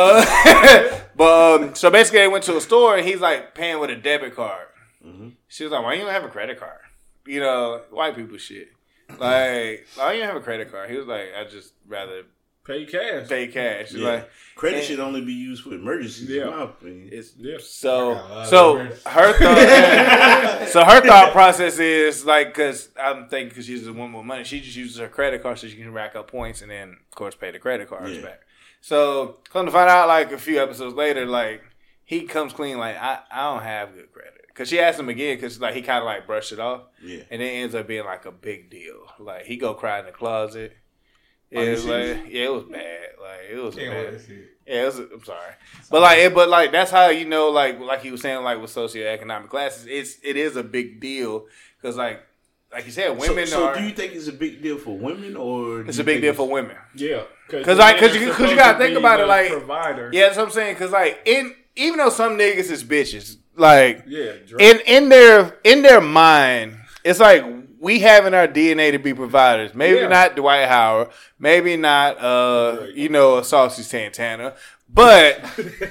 But but um, so basically they went to a store and he's like paying with a debit card. Mhm. She was like, "Why you don't have a credit card?" You know, white people shit. Like, why you don't have a credit card? He was like, "I just rather Pay cash. pay cash." She's Yeah. like, Credit and- should only be used for emergencies. Yeah. In my opinion. "It's Yeah. so I got a lot of so emergencies. her thought so her thought process is like because I'm thinking because she's a woman with money, she just uses her credit card so she can rack up points and then of course pay the credit cards Yeah. back. So come to find out, like a few episodes later, like he comes clean, like I, I don't have good credit. Cause she asked him again, cause like he kind of like brushed it off, Yeah. and it ends up being like a big deal. Like he go cry in the closet. Oh, It you was serious? like yeah, it was bad. Like it was Can't wait bad. to see it. Yeah, it was, I'm sorry, but like, it, but like that's how you know, like, like he was saying, like with socioeconomic classes, it's it is a big deal because, like, like you said, women so, so are. do you think it's a big deal for women or? It's do a you big think deal it's- for women. Yeah, 'Cause, like, 'cause you- 'cause you gotta think to be about it, the like- provider. Yeah, that's what I'm saying. Because like in even though some niggas is bitches, like Yeah, drunk. in in their in their mind, it's like we have in our D N A to be providers. Maybe Yeah. not Dwight Howard, maybe not uh Right. you know a Saucy Santana, but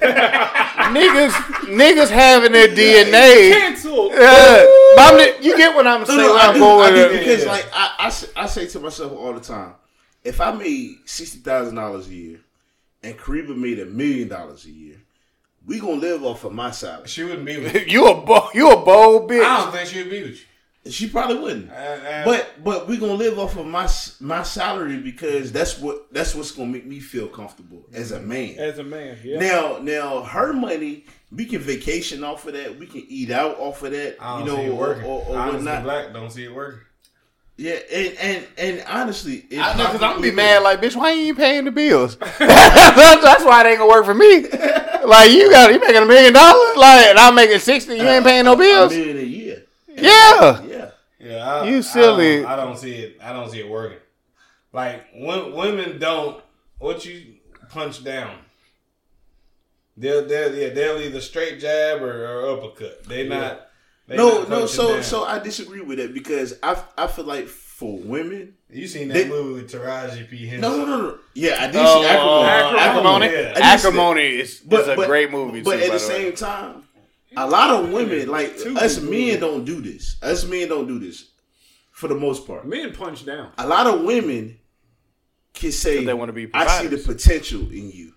niggas niggas have in their D N A. Cancel. Uh, but I'm li- you get what I'm saying? No, no, where I I'm do, going I with do it. because Yeah. like I, I, say- I say to myself all the time, if I made sixty thousand dollars a year and Kariba made a million dollars a year, we gonna live off of my salary. She wouldn't be with you. You a bo- you a bold bitch. I don't think she would be with you. She probably wouldn't. Uh, uh, But but we gonna live off of my my salary because that's what that's what's gonna make me feel comfortable as a man. As a man, yeah. Now now her money, we can vacation off of that. We can eat out off of that. I don't You know, see it or, working. or, or Honestly, whatnot. black don't see it working. Yeah, and and and honestly, it I know, cause I'm gonna probably be mad. Like, bitch, why you ain't paying the bills? that's, that's why it ain't gonna work for me. Like, you got you making a million dollars, like, and I'm making sixty. You ain't paying no a bills. million a year. Yeah. Yeah. Yeah, I, You silly. I don't, I don't see it. I don't see it working. Like when, women don't. What you punch down? They'll they'll yeah they'll either straight jab or, or uppercut. They not. They No, not no. punching So down. so I disagree with that because I I feel like for women. You seen that they- movie with Taraji P Henson? No, no, no, no. Yeah, I did Oh, see Acrimony. Acrimony. Yeah. I did see that. Acrimony is, is a great movie. But too, at by the way. same time, a lot of women, like Two us good men, movies. don't do this. Us men don't do this for the most part. Men punch down. A lot of women can say, 'Cause they wanna be "I see the providers. potential in you."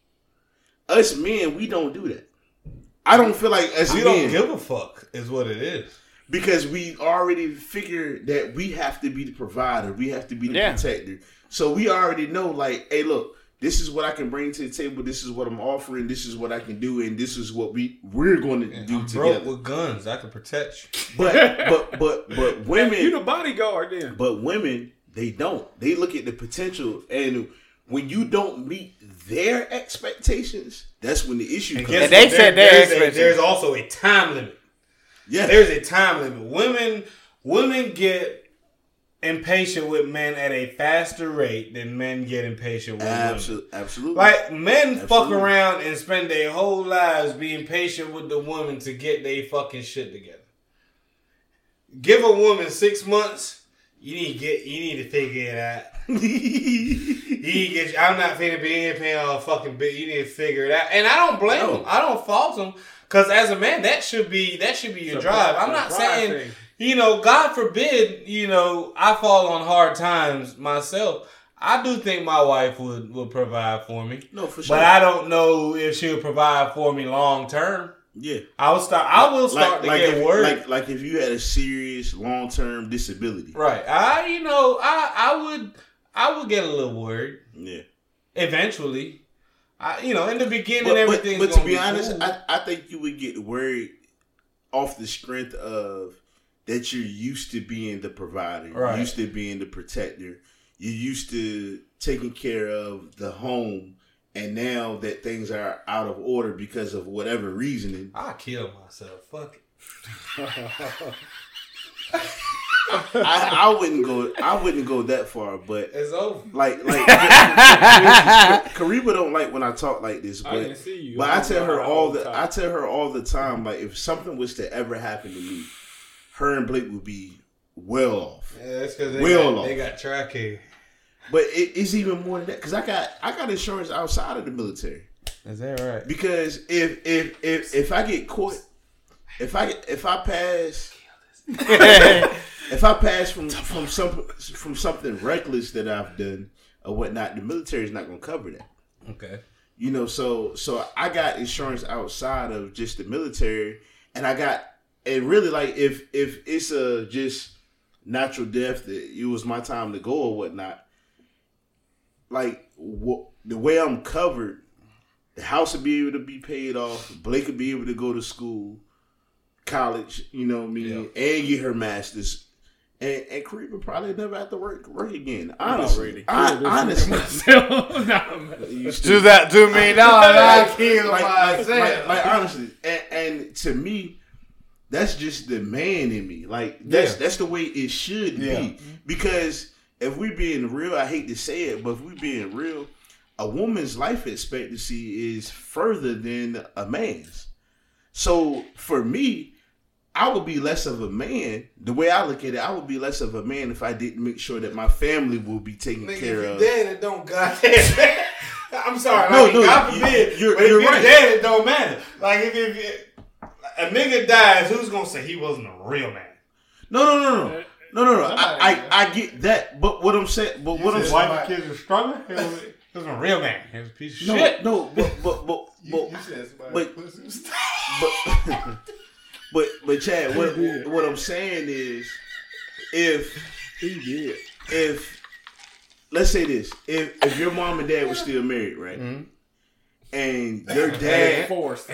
Us men, we don't do that. I don't feel like us We men don't give a fuck. Is what it is. because we already figured that we have to be the provider, we have to be the Yeah. protector. So we already know, like, hey, look, this is what I can bring to the table. This is what I'm offering. This is what I can do, and this is what we we're going to do I'm together. broke with guns. I can protect you. But but but but You women, the bodyguard then. but women, they don't. They look at the potential, and when you don't meet their expectations, that's when the issue And comes. guess And they what? said There- their there's, a, expectations. there's also a time limit. Yeah, There's a time limit. Women women get impatient with men at a faster rate than men get impatient with women. absolutely, absolutely. Like men fuck Absolutely. around and spend their whole lives being patient with the woman to get their fucking shit together. Give a woman six months, you need to get you need to figure it out. You need to get, I'm not finna be in paying all fucking bit. You need to figure it out. And I don't blame No. them. I don't fault them. Cause as a man, that should be that should be your It's a drive. pride- I'm not it's a pride saying thing. you know, God forbid, you know, I fall on hard times myself. I do think my wife would, would provide for me. no, for sure. But I don't know if she'll provide for me long term. yeah, I will start I will start to get if, worried. Like like if you had a serious long term disability. Right. I you know, I I would I would get a little worried Yeah. eventually. I you know, in the beginning But, but, everything's but to gonna be honest, cool. I, I think you would get worried off the strength of that you're used to being the provider, Right. you're used to being the protector, you're used to taking care of the home, and now that things are out of order because of whatever reasoning. I'll kill myself. Fuck it. I, I wouldn't go. I wouldn't go that far, but It's over. like like Kariba don't like when I talk like this, I but didn't see you. but I I tell don't her know all all the the time. I tell her all the time, like if something was to ever happen to me, her and Blake would be well off. Yeah, that's because they, Well got, off. they got trachea. But it, it's even more than that because I got I got insurance outside of the military. Is that right? Because if if if if I get caught, if I if I pass. If I pass from from some from something reckless that I've done or whatnot, the military is not going to cover that. Okay. You know, so so I got insurance outside of just the military, and I got and really like if if it's a just natural death that it was my time to go or whatnot, like wh- the way I'm covered, the house will be able to be paid off. Blake will be able to go to school, college. You know what I mean, and get her master's. And, and Kariba probably never have to work work again. Honestly, I, honestly, You Do stupid. that to me, no, I kill like, like, myself. like, like honestly, and, and to me, that's just the man in me. Like that's Yeah. that's the way it should Yeah. be. Because if we being real, I hate to say it, but if we being real, a woman's life expectancy is further than a man's. So for me, I would be less of a man. The way I look at it, I would be less of a man if I didn't make sure that my family will be taken Nigga, care if of. you dead, it don't goddamn. I'm sorry. No, like, no, God you- forbid. you're- but if you're you're right. dead, it don't matter. Like if, if, if a nigga dies, who's gonna say he wasn't a real man? No, no, no, no, no, no, no. I, I, I get that, but what I'm saying, but what I'm His saying, wife and kids are struggling. He was, he was a real man. He was a piece of no, shit. no, but, but, but, but, said somebody but- pussy was- but, but, but, Chad, what, what I'm saying is, if He did. if let's say this, if if your mom and dad were still married, right, Mm-hmm. and your dad, Forced.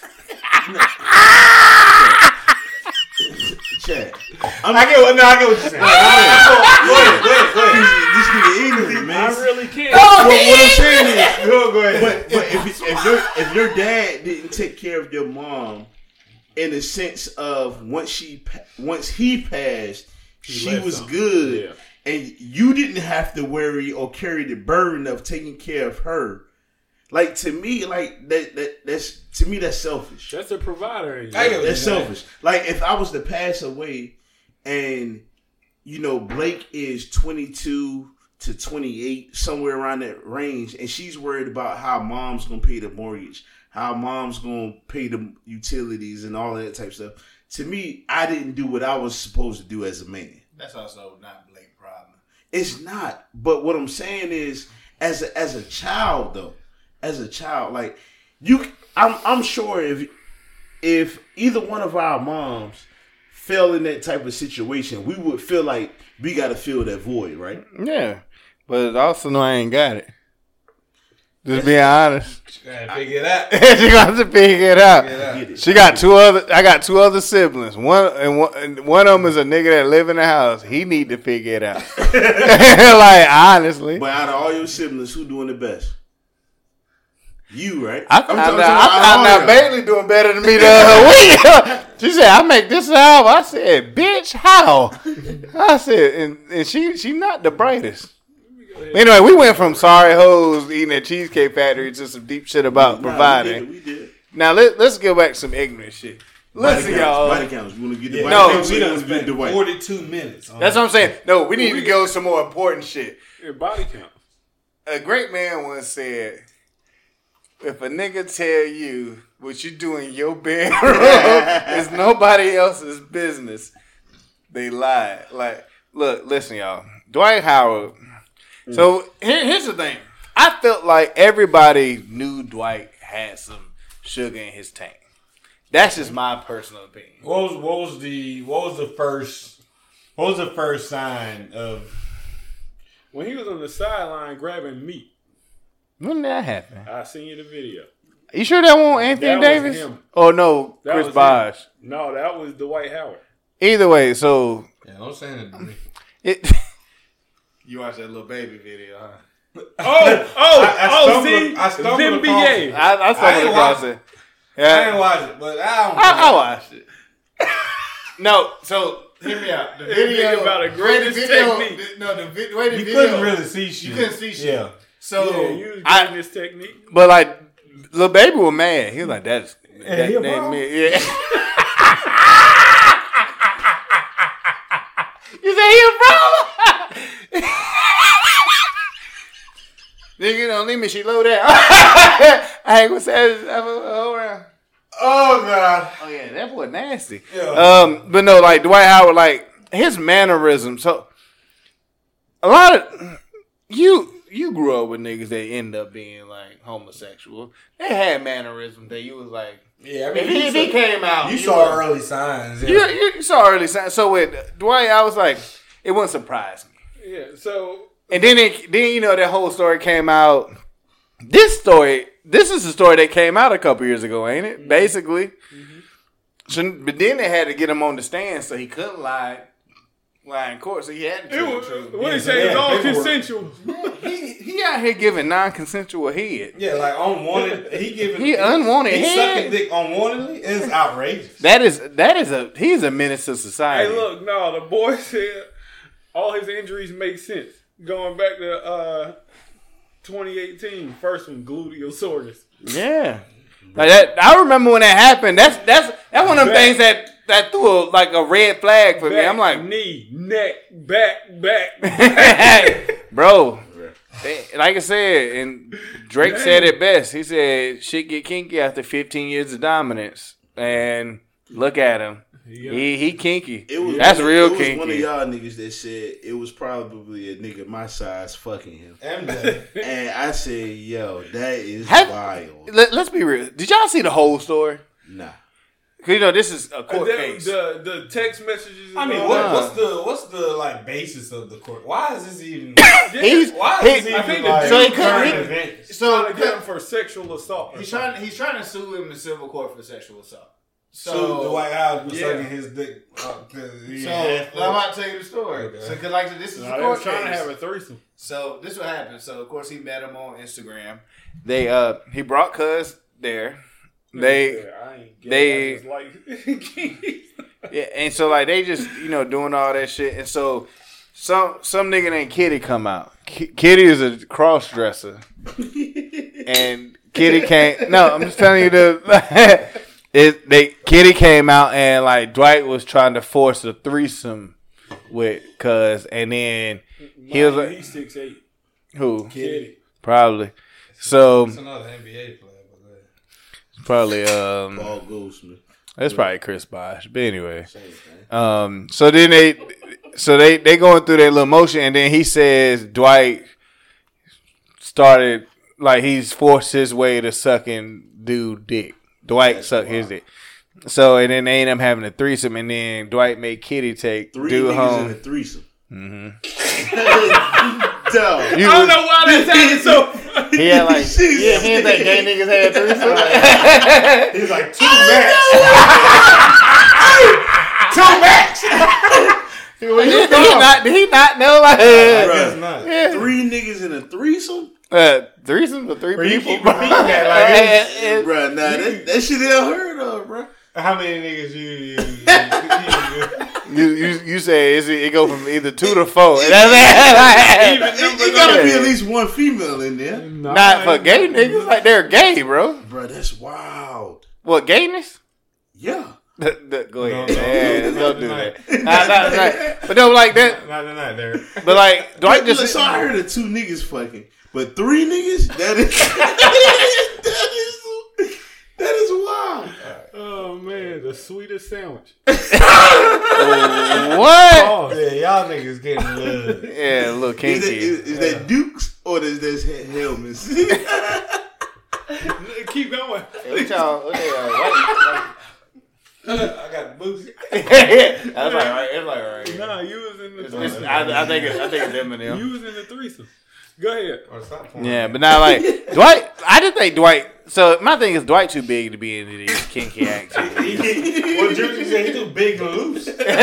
Chad, I get what. No, I get what you're saying. Go ahead. Go ahead. Go ahead. this nigga ignorant, man. I really can't. But what I'm saying is, Go, go ahead. but but if if your if your dad didn't take care of your mom, in the sense of once she pa- once he passed, she left was something. good, Yeah. and you didn't have to worry or carry the burden of taking care of her. Like to me, like that that that's to me that's selfish. That's a provider. In you. I get what That's you're saying. selfish. Like if I was to pass away, and you know Blake is twenty-two to twenty-eight, somewhere around that range, and she's worried about how mom's gonna pay the mortgage, how mom's gonna pay the utilities, and all of that type of stuff. To me, I didn't do what I was supposed to do as a man. That's also not Blake's problem. It's not. But what I'm saying is, as a, as a child, though, as a child, like you, I'm I'm sure if if either one of our moms fell in that type of situation, we would feel like we got to fill that void, right? Yeah, but also know I ain't got it. Just being honest. Gotta figure it out. She got to figure it out. Figure it out. Get it. She got two other. I got two other siblings. One and one, and one of them is a nigga that live in the house. He need to figure it out. Like honestly, But out of all your siblings, who doing the best? You, right? I I'm found talking out, about I found all out y'all. Bailey doing better than me the other week. She said, "I make this album." I said, "Bitch, how?" I said, and, and she she not the brightest. Anyway, we went from sorry hoes eating at Cheesecake Factory to some deep shit about Nah, providing. We did. We did. Now let, let's go back to some ignorant shit. Listen, Body counts, y'all. Body counts. You want to get the Yeah, body No, counts? we or you done wanna get spent the white? forty-two minutes. On That's what I'm saying. No, we need to go some more important shit. Yeah, body count. A great man once said, if a nigga tell you what you do in your bedroom is nobody else's business, they lie. Like, look, listen, y'all. Dwight Howard. So here, here's the thing. I felt like everybody knew Dwight had some sugar in his tank. That's just my personal opinion. What was what was the what was the first what was the first sign of When he was on the sideline grabbing meat, When did that happen? I seen you the video. You sure that won't Anthony That was Davis? him. Oh no, That Chris was Bosh. No, that was Dwight Howard. Either way, so yeah, don't say that to me. it. You watched that little baby video, huh? Oh, oh, I- I oh, stumbled- see, I stumbled Vim across B A. it. I, I I stumbled ain't across watch- it. I Yeah, didn't watch it, but I don't. I, I watched it. No, so hear me out. The Think about the greatest technique. The, no, the, vi- the way the You video. couldn't really see shit. You couldn't see shit. Yeah. So Yeah, you was I- getting this technique. but like, little baby was mad. He was like, "That's that, he a that problem. me." Yeah. You say he a problem? Nigga, don't leave me. She low down. I ain't gonna say this. I'm around. Oh god. Oh yeah, that boy nasty. Yeah. Um, but no, like Dwight Howard, like his mannerisms. So a lot of you you grew up with niggas that end up being like homosexual. They had mannerisms that you was like, Yeah, I mean, if he, you if he saw, came out, you you saw was- early signs. Yeah. You, you saw early signs. So with Dwight, I was like, it wouldn't surprise me. Yeah, so And then it, then you know that whole story came out. This story, this is the story that came out a couple years ago, ain't it? Basically. So, but then they had to get him on the stand so he couldn't lie, lie in court. So he had to it tell the was, truth. what he so said they is had all paperwork. consensual. He, he out here giving non-consensual head. Yeah, like unwanted. He giving. He unwanted He head. sucking dick unwantedly is outrageous. That is that is a he's a menace to society. Hey, look, no, the boy said all his injuries make sense. Going back to uh, twenty eighteen. First one, gluteosaurus. Yeah. Like that, I remember when that happened. That's that's that's one of them Back. things that that threw a, like a red flag for me. Back, I'm like, knee, neck, back, back, back. bro. they- Like I said, and Drake Damn. said it best. He said, "Shit get kinky after fifteen years of dominance." And look at him. Yeah. He he kinky. It was That's one, real it was kinky. one of y'all niggas that said it was probably a nigga my size fucking him. M J. And I said, yo, that is Have- wild. Let, let's be real. Did y'all see the whole story? Nah. Cause you know this is a court The, case. the the text messages. I mean, and what, all what's the what's the like basis of the court? Why is this even? that. He's Why he- is this I even think the like so he current could- events? So trying to get him for sexual assault. or he's something. trying. He's trying to sue him in civil court for sexual assault. So So, Dwight Howard was yeah. sucking his dick. Uh, 'cause he so had I'm about to tell you the story. Okay. So, cause like this is Nah, a they court was trying case. to have a threesome. So this what happened. So of course he met him on Instagram. they uh he brought Cuz there. They I ain't gay, they- I just like yeah, and so like they just you know doing all that shit, and so some some nigga named Kitty come out. K- Kitty is a cross dresser, and Kitty came. No, I'm just telling you the. It, they Kitty came out and like Dwight was trying to force a threesome with Cuz, and then he was like, he's six eight. who Kitty. probably so It's another N B A player. But go ahead. probably um Ball Goldsmith. it's probably Chris Bosh, but anyway. Same thing. Um, so then they, so they they going through their little motion, and then he says Dwight started like he's forced his way to sucking dude dick. Dwight That's sucked his wild. dick. So and then they end up having a threesome, and then Dwight made Kitty take Three dude niggas home. in a threesome. Mm-hmm. Dog. You I don't was- know why that sounded so funny. He had like Shit. yeah, he had that gay niggas had threesome. He's like two max. Two max. did he not? Did he not know like Guess not. yeah. Three niggas in a threesome? uh, threesomes with three Bro, you people? keep repeating that like it's- Eh, eh, Bruh, nah, that, that shit ain't unheard of, bruh. How many niggas you? you, you, You you you say is it, it go from either two to four. And that's Even It, numbers it gotta on be Yeah. at least one female in there. Nah, not for gay niggas. Like they're gay, bro. Bruh, that's wild. What gayness? Yeah. The- the- Go ahead. No, no, yeah, no, don't do tonight. that. Nah, nah, nah. But no, like that. not tonight, there. But like Dwight Look, just. so I heard of two niggas fucking, but three niggas? That is that is that is wild. Oh man, the sweetest sandwich. What? Oh, Yeah, y'all niggas getting love. Yeah, a little Is that, kinky. is, is that Dukes or is that Helmets? keep going. What y'all? What y'all? I got boots. That's like right. It's like right. Nah, you was in the It's- threesome. I, I think it, I think it's Eminem. You was in the threesome. Go ahead. Or stop pouring. Yeah, but now like Dwight, I just think Dwight. So my thing is Dwight too big to be into these kinky activities. What Juicy said, he too big and loose.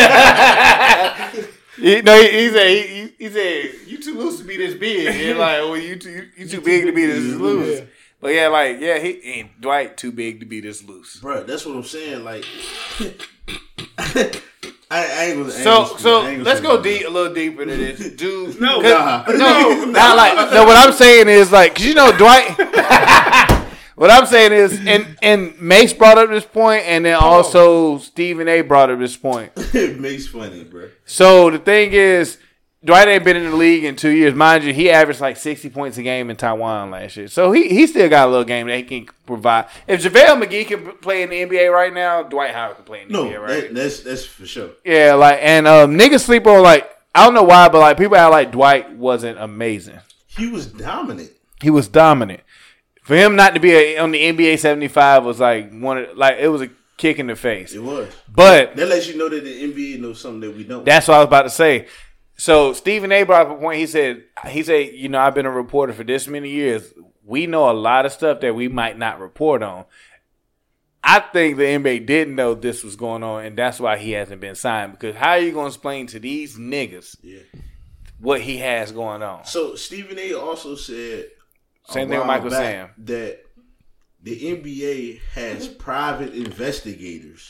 You know, he, he said he, he, he said you too loose to be this big. And like, well, you too you, you too big to be this loose. Yeah. But yeah, like yeah, he and Dwight too big to be this loose. Bruh, that's what I'm saying. Like, I, I ain't gonna. I ain't So gonna- so I ain't gonna let's say go that. deep a little deeper into this, dude. No, 'cause- nah. no, not like no. What I'm saying is like, cause you know Dwight. What I'm saying is, and and Mace brought up this point, and then also Stephen A. brought up this point. It makes funny, bruh. So the thing is, Dwight ain't been in the league in two years. Mind you, he averaged like sixty points a game in Taiwan last year. So he he still got a little game that he can provide. If JaVale McGee can play in the N B A right now, Dwight Howard can play in the No, N B A right that, that's that's for sure. Yeah, like, and um, niggas sleep on, like, I don't know why, but like people act like Dwight wasn't amazing. He was dominant. He was dominant. For him not to be a, on the N B A seventy-five was like one of, like, it was a kick in the face. It was. But That lets you know that the N B A knows something that we don't. that's what I was about to say. So Stephen A. brought up a point. He said, he said, you know, I've been a reporter for this many years. We know a lot of stuff that we might not report on. I think the N B A didn't know this was going on, and that's why he hasn't been signed. Because how are you going to explain to these niggas Yeah. what he has going on? So Stephen A. also said Same a thing with while Michael back Sam. that the N B A has private investigators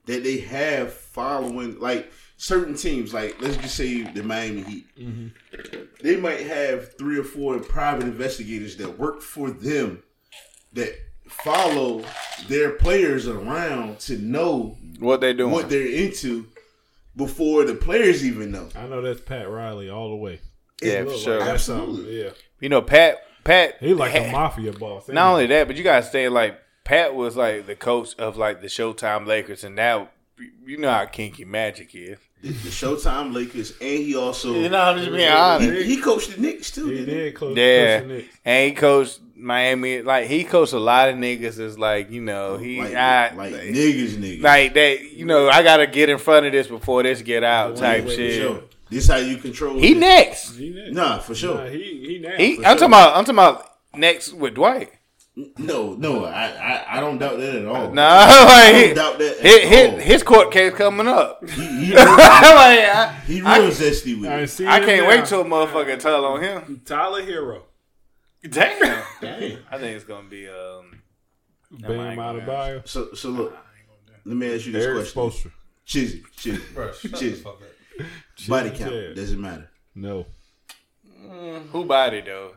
that they have following, like certain teams, like let's just say the Miami Heat. Mm-hmm. They might have three or four private investigators that work for them that follow their players around to know what they're doing, what they're into before the players even know. I know that's Pat Riley all the way. Yeah, for sure. Like Absolutely. yeah. You know, Pat. Pat. He like a mafia boss. Not only that, but you gotta stay like Pat was like the coach of like the Showtime Lakers, and now you know how kinky Magic is. The, the Showtime Lakers, and he also You know, I'm just being honest. he, he coached the Knicks too. He didn't did close. Yeah, close the Knicks. and he coached Miami. Like he coached a lot of niggas. Is like you know he Like, I, like like, niggas, niggas. like that. You know I gotta get in front of this before this get out type For shit. sure. This how you control. He this. next. He next. Nah, for sure. Nah, he he now. He. for I'm sure. talking about. I'm talking about next with Dwight. No, no, I, I, I don't doubt that at all. Nah, like, I he, don't doubt that at his, his, all. his court case coming up. He, he, like, real, I, he real I- zesty with I, it. see I him can't now. wait till a motherfucker tell on him. Tyler Hero. Damn. Dang. I think it's gonna be um. Bam Adebayo. So, so look, let me ask you this Eric question. Spoelstra. Chizzy, Chizzy, Bro, shut the Chizzy. fuck up. Body Chizzy count said. doesn't matter. No. Who body though?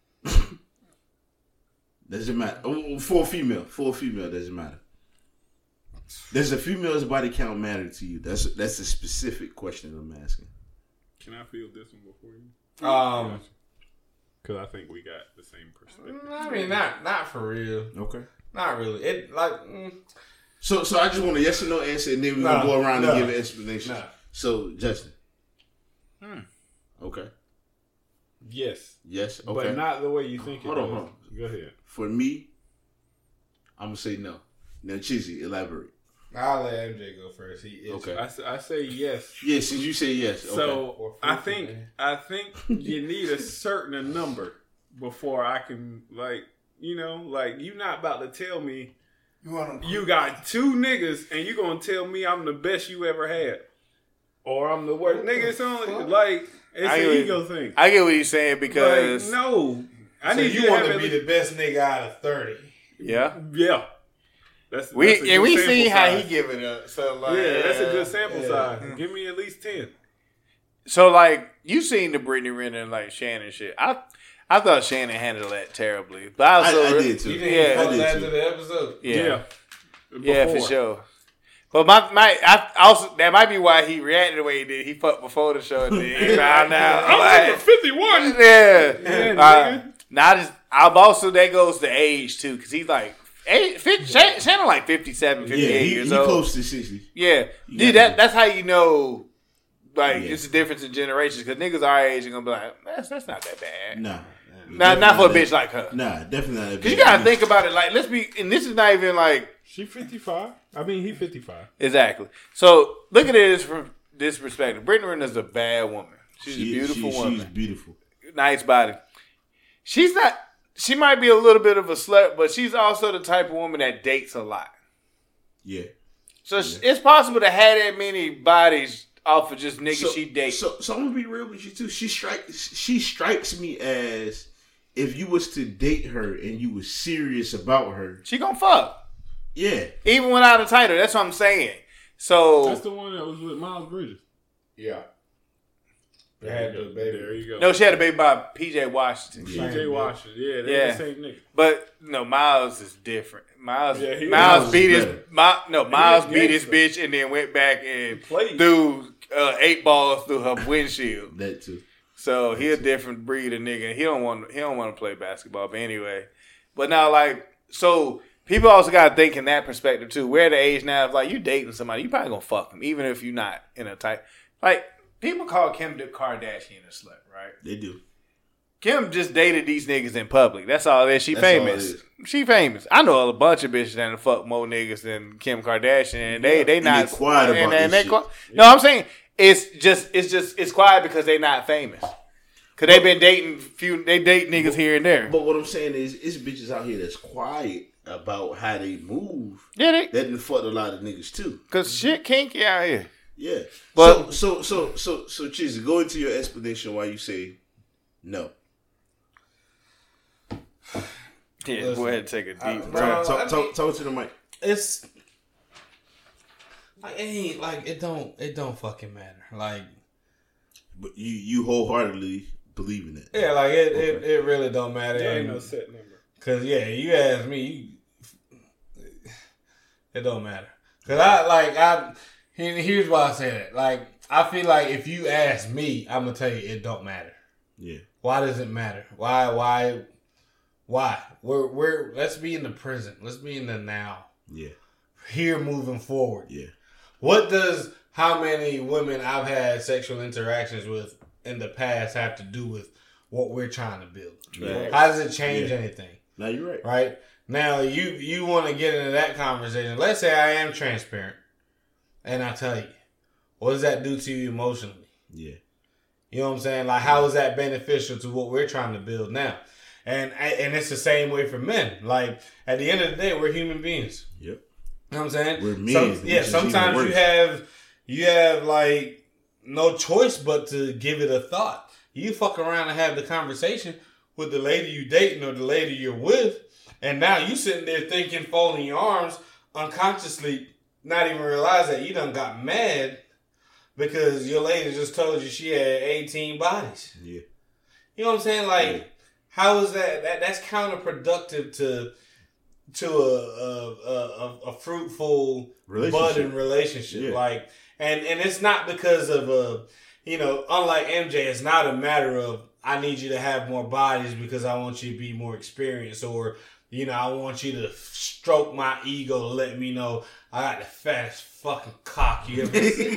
Doesn't matter. Oh, for a female, for a female, doesn't matter. Does a female's body count matter to you? That's that's a specific question I'm asking. Can I feel this one before you? Um, Because I think we got the same perspective. I mean, not not for real. Okay. Not really. It like mm, So, so I just want a yes or no answer, and then we're Nah, gonna go around nah, and give an explanation. nah. So, Justin. Hmm. Okay. Yes. Yes. Okay. But not the way you think it Hold on, is. hold Go ahead. For me, I'm gonna say no. Now, Chizzy, elaborate. I'll let M J go first. He is Okay. I, s- I say yes. Yeah, since you say yes. Okay. So Or I fifty, think man. I think you need a certain number before I can like you know like you not about to tell me You want him? you got two niggas and you gonna tell me I'm the best you ever had or I'm the worst nigga. It's only fuck? like it's I an get- ego thing. I get what you're saying because Like, no, I So need you you to want have to at be least- the best nigga out of thirty? yeah, yeah. That's we that's a and good we sample see how size. he give it up. So like, Yeah, that's a good sample yeah. size. Give me at least ten. So like you seen the Brittany Renner and like Shannon shit. I I thought Shannon handled that terribly, but I I, also I did too. You didn't Yeah. fuck I did after too. the episode. yeah. Yeah, Yeah, for Before. sure. But my my I also that might be why he reacted the way he did. He fucked before the show and then he found out. I'm Like, like, fifty-one. yeah. Yeah, Uh, nigga. now I just I'm also that goes to age too because he's like eight, fifty, Shannon, Shannon like fifty-seven, Yeah, fifty-eight he, years he old. close to sixty. Yeah, You dude, got that to- that's how you know. Like Yeah. it's a difference in generations because niggas our age are gonna be like, that's that's not that bad. Nah, Not not for a definitely bitch like her. Nah, definitely not. Cause you gotta think about it. Like let's be, and this is not even like She fifty-five. I mean, he fifty-five. exactly. So look at it from this perspective. Brittany Renner's a bad woman. She's She- a beautiful she- woman. She's beautiful. Nice body. She's not. She might be a little bit of a slut, but she's also the type of woman that dates a lot. Yeah. So it's possible to have that many bodies off of just niggas So, she dates. so, so I'm gonna be real with you too. She strikes. She strikes me as if you was to date her and you was serious about her. She gonna fuck. Yeah. Even without a title. That's what I'm saying. So That's the one that was with Miles Bridges. Yeah. They There had you the go. baby. There you go. no, she had a baby by P J Washington. Yeah. P J Washington. Yeah, they're Yeah. the same nigga. But no, Miles is different. Miles, Yeah, he- Miles Miles beat is his, better. Mi- no, Miles beat his gangster. bitch and then went back and Played. threw uh, eight balls through her windshield. That too. So he a different breed of nigga. He don't want he don't want to play basketball. But anyway, but now like so people also got to think in that perspective too. We're at the age now of like you dating somebody, you probably gonna fuck them even if you're not in a type. Like people call Kim Kardashian a slut, right? They do. Kim just dated these niggas in public. That's all that she That's all famous. it is. She famous. I know a bunch of bitches that fuck more niggas than Kim Kardashian, and they they And not they quiet about and, this and they shit. qui- No, I'm saying it's just it's just it's quiet because they not famous. Cause they been dating few they date niggas here and there. But what I'm saying is, it's bitches out here that's quiet about how they move. Yeah, they, That done fucked a lot of niggas too. cause shit kinky out here. Yeah. But- so so so so so Chizzy, go into your explanation why you say no. Yeah, Listen, go ahead and take a deep I- breath. bro, Talk, I talk, mean- talk to the mic. It's Like, it ain't like it don't it don't fucking matter. Like, But you you wholeheartedly believe in it. yeah, like it Okay. it, it really don't matter. There ain't And- no set number. Cause yeah, you ask me, you, it don't matter. Cause I like I. here- Here's why I say that. Like I feel like if you ask me, I'm gonna tell you it don't matter. Yeah. Why does it matter? Why? Why? Why? We're we're let's be in the present. Let's be in the now. Yeah. Here, moving forward. Yeah. What does how many women I've had sexual interactions with in the past have to do with what we're trying to build? Yeah. How does it change Yeah. anything? No, you're right. Right? Now you you want to get into that conversation. Let's say I am transparent and I tell you, what does that do to you emotionally? Yeah. You know what I'm saying? Like, how is that beneficial to what we're trying to build now? And and it's the same way for men. Like, at the end of the day, we're human beings. Yep. You know what I'm saying? We're men, Some- which yeah, is sometimes even you worse. have you have like no choice but to give it a thought. You fuck around and have the conversation with the lady you dating or the lady you're with, and now you sitting there thinking, folding your arms, unconsciously, not even realize that you done got mad because your lady just told you she had eighteen bodies. Yeah. You know what I'm saying? Like, Yeah. how is that, that? That's counterproductive to to a a, a, a fruitful Relationship. budding relationship. Yeah. Like, and and it's not because of a, you know, unlike M J, it's not a matter of I need you to have more bodies because I want you to be more experienced, or you know, I want you to stroke my ego to let me know I got the fattest fucking cock you ever seen.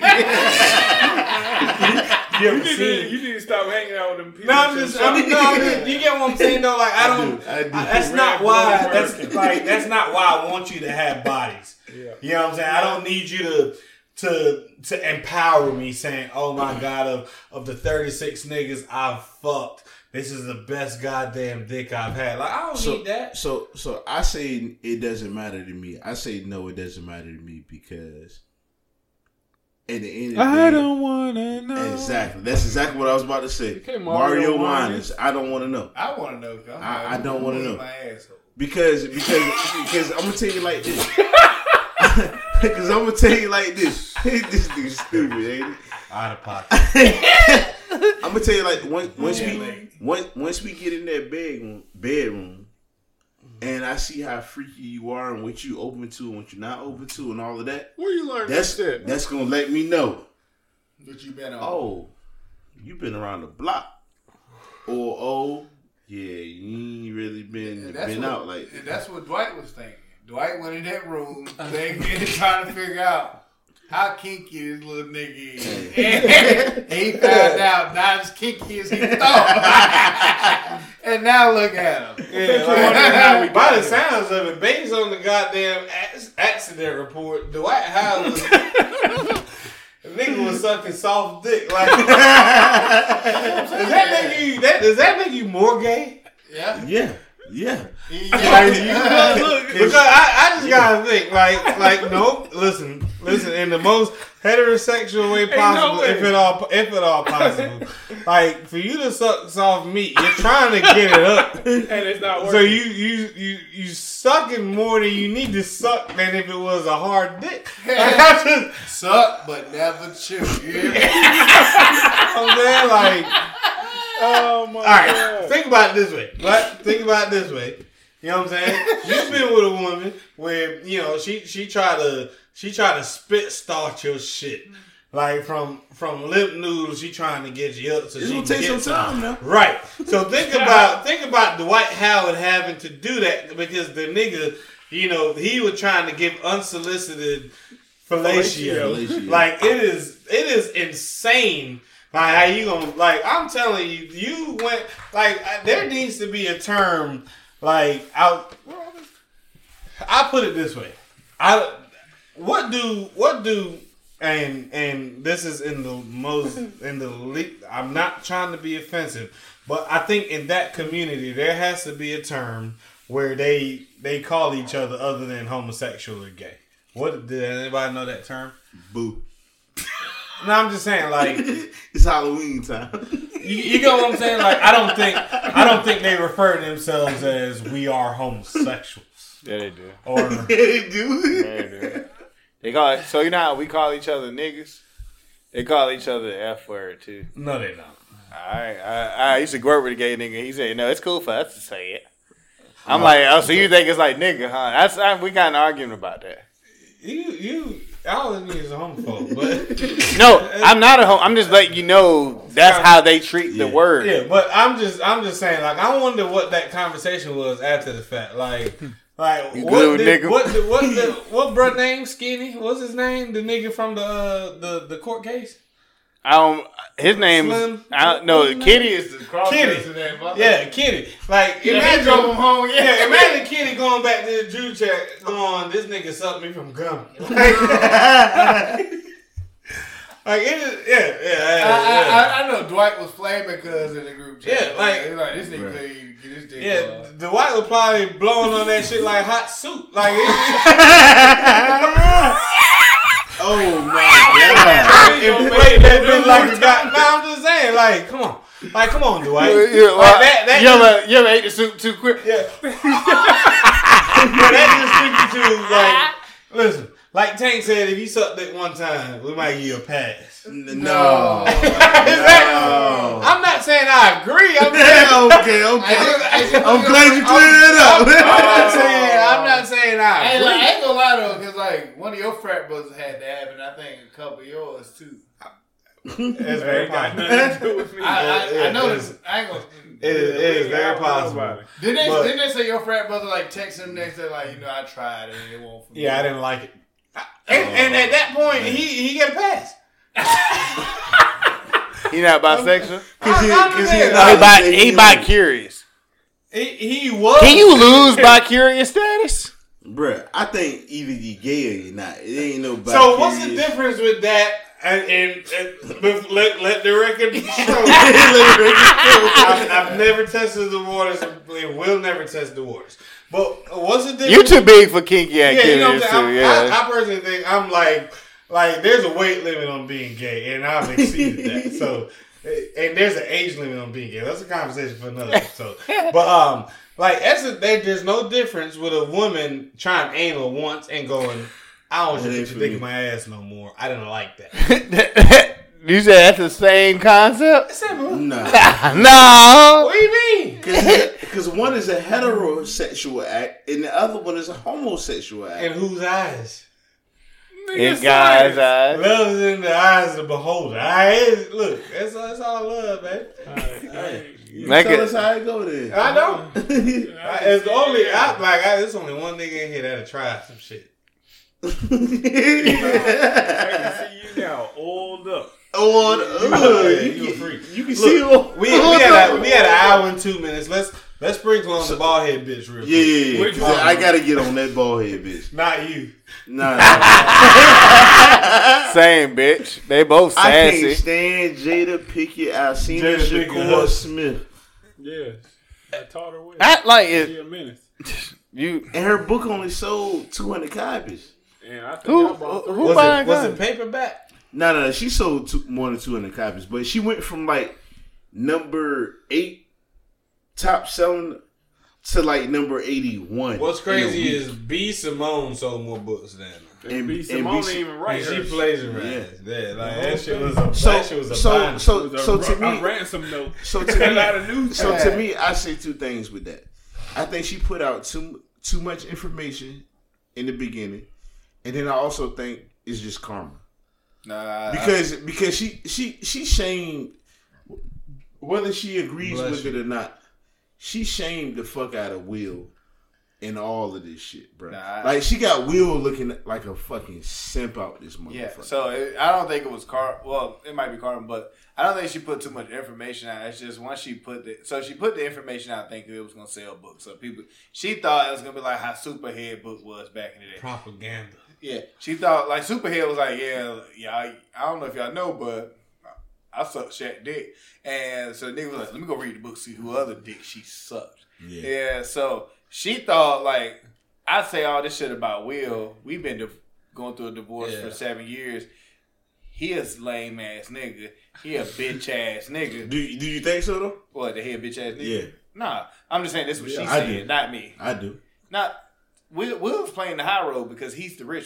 You ever You need, to, seen? you need to stop hanging out with them people. No, I'm just, I'm, no, I'm just, you get what I'm saying though. Like I don't, I do. I- that's not Red why. blood That's working. like that's not why I want you to have bodies. Yeah. You know what I'm saying? I don't need you to to to empower me, saying, "Oh my God, of of the thirty-six niggas I've fucked, this is the best goddamn dick I've had." Like I don't So, need that. so, so I say it doesn't matter to me. I say no, it doesn't matter to me because at the end of the I day, don't wanna know. exactly. That's exactly what I was about to say. Okay, Mario Mario Winans. I don't want to know I want to know. 'Cause I'm I- like, I don't wanna who know. is My asshole. because because because I'm gonna tell you like this. Because I'm gonna tell you like this. This nigga's stupid, ain't it? Out of pocket. I'm gonna tell you like once once we once once we get in that bedroom bedroom, and I see how freaky you are and what you open to and what you're not open to and all of that. Where you learn That's that shit? that's gonna let me know. What you been on? Oh, you've been around the block, or oh yeah, you ain't really been And that's been what, out like and that. that's what Dwight was thinking. Dwight went in that room thinking, trying to figure out how kinky this little nigga is. And he found out not as kinky as he thought. And now look at him. Yeah, like, by the sounds of it, based on the goddamn ac- accident report, Dwight Howard, the nigga was sucking soft dick. Like, does that make you? That, does that make you more gay? Yeah. Yeah, yeah. Like, you look, because I, I just gotta think, like, like, no, listen, listen, in the most heterosexual way possible, no way. if at all, if at all possible. Like, for you to suck soft meat, you're trying to get it up. And it's not working. So you you you you sucking more than you need to suck than if it was a hard dick. Like, I just, Suck, but never chew. You hear me? I'm saying, like, oh my all right, god. think about it this way. Right? Think about it this way. You know what I'm saying? You've been with a woman where you know she she tried to she tried to spit start your shit. Like from from lip noodles, she trying to get you up so It's she gonna can take get some time now. Right. So think about think about Dwight Howard having to do that because the nigga, you know, he was trying to give unsolicited fellatio. Fellatio. Like it is it is insane. Like how you gonna like I'm telling you, you went like I- there needs to be a term like out. I put it this way. I what do what do and and this is in the most in the le- I'm not trying to be offensive, but I think in that community there has to be a term where they they call each other other than homosexual or gay. What did anybody know that term? Boo. No, I'm just saying like It's Halloween time. you, you get what I'm saying. Like I don't think I don't think they refer to themselves as we are homosexuals Yeah, they do. or Yeah, they do. Yeah, they do. They call it, so you know how we call each other niggas? They call each other the F word too. No, they don't. Alright. I, I used to work with a gay nigga. He said, no, it's cool for us to say it. I'm like, oh, so you think it's like nigga, huh? That's I, we got an argument about that. You, you, I don't think he's a homophobe, but No, I'm not a home. I'm just letting you know that's how they treat the Yeah. word. yeah, but I'm just, I'm just saying, like, I wonder what that conversation was after the fact, like, like You what good, did, nigga? what, did, what, the, what bro name? Skinny? What's his name? The nigga from the uh, the the court case? I don't. His name. Slim? I don't know. What's his Kitty is the cross. Kitty. Yeah, Kitty. Like, Yeah, he imagine, drove him home. Yeah. yeah, imagine Kitty going back to the Jew check, going, this nigga sucked me from gum. Like, like it is, yeah, yeah. yeah, I, yeah. I, I know Dwight was flaming because in the group chat. Yeah, like- He's like this nigga Right. couldn't even get his dick Yeah, off. the white was probably blowing on that shit like hot soup. Like, it, Oh my god! it played that bitch like a god. Nah, I'm just saying, like, come on, like, come on, Dwight. Yeah, Like, well, that, that you, just- ever, you ever ate the soup too quick? yeah. But that just speaks to like, listen, like Tank said, if you suck dick one time, we might give you a pass. No, No. no. I'm not saying I agree. I'm saying. okay, okay. I'm glad you cleared that up. I'm not saying. I'm not saying I Hey, agree. like, I ain't gonna lie though, cause like one of your frat brothers had to happen. I think a couple of yours too. It's That very ain't got possible. nothing to do with me. I, I, yeah, I know it this. I ain't gonna. It is, it is I very don't know possible. about it. Didn't they, But- didn't they say your frat brother like text him next day like, you know, I tried and it won't for me? Yeah, I didn't like it. And, and at that point, he he get a pass. He not bisexual. Cause he, I'm cause saying. he, No, he bi, he bi curious. He, he was. Can you lose bi curious status? Bruh, I think either you gay or you not. It ain't no. So what's the bi-curious. difference with that? And, and, and let, let let the record show. I've, I've never tested the waters and will never test the waters. But what's the difference? You too big for kinky Yeah, you know what activities I'm too. saying? Yeah. I, I personally think I'm like, like there's a weight limit on being gay, and I've exceeded that. So, and there's an age limit on being gay. That's a conversation for another episode. But um, like, that's a, there, there's no difference with a woman trying anal once and going, I don't want you to put your dick in my ass no more. I didn't like that. You said that's the same concept? Simple. Nah. No. What do you mean? Because one is a heterosexual act and the other one is a homosexual act. In whose eyes? In guys' eyes. Love is in the eyes of the beholder. I look, that's, that's all love, man. You Make tell it- us how it go then. I know. I, it's the only I, like I, there's only one nigga in here that'll try some shit. I can see you now, oiled up. Oh, Oh, uh, yeah, you, you a can, freak. you can Look, see. We, we had a, we had an hour and two minutes. Let's let's sprinkle on the bald head bitch real quick. Yeah, yeah, yeah. Which 'Cause one? I gotta get on that bald head bitch. Not you. Nah, nah. Same bitch. They both I can't sassy. stand Jada Pickett, Alcina Jada Pinkett, Shakur huh? Smith. Yeah. I taught her well. Act like She it. a menace. You. And her book only sold two hundred copies. And I think Who? I bought three. Who Was buying it was guns? it paperback? No, no, no. She sold two, more than two hundred copies. But she went from like number eight top selling to like number eighty-one. What's crazy in a week. is B. Simone sold more books than her. And- B. and Simone B- ain't even right. And she her. plagiarized. Yeah, like that shit was a So, that shit was a so, bind. so, It was a so ru- to a me, ransom note. so to A lot me, of news. so to me, I say two things with that. I think she put out too too much information in the beginning, and then I also think it's just karma Nah. because because she she she shamed whether she agrees Bless with you. it or not. She shamed the fuck out of Will in all of this shit, bro. Nah. Like she got Will looking like a fucking simp out this motherfucker. Yeah, so it, I don't think it was Car. Well, it might be Carmen, but I don't think she put too much information out. It's just once she put the so she put the information out, thinking it was gonna sell books. So people, she thought it was gonna be like how Superhead book was back in the day. propaganda. Yeah, she thought like Superhead was like, yeah, yeah. I, I don't know if y'all know, but I sucked Shaq dick, and so the nigga was like, let me go read the book, see who other dick she sucked. Yeah. Yeah, so she thought like I say all this shit about Will. We've been div- going through a divorce Yeah. for seven years. He a lame ass nigga. He a bitch ass nigga. Do do you think so though? What the hell, bitch ass nigga? Yeah. Nah, I'm just saying this is what Yeah, she I said, do. not me. I do. Not Will. Will's playing the high road because he's the rich one.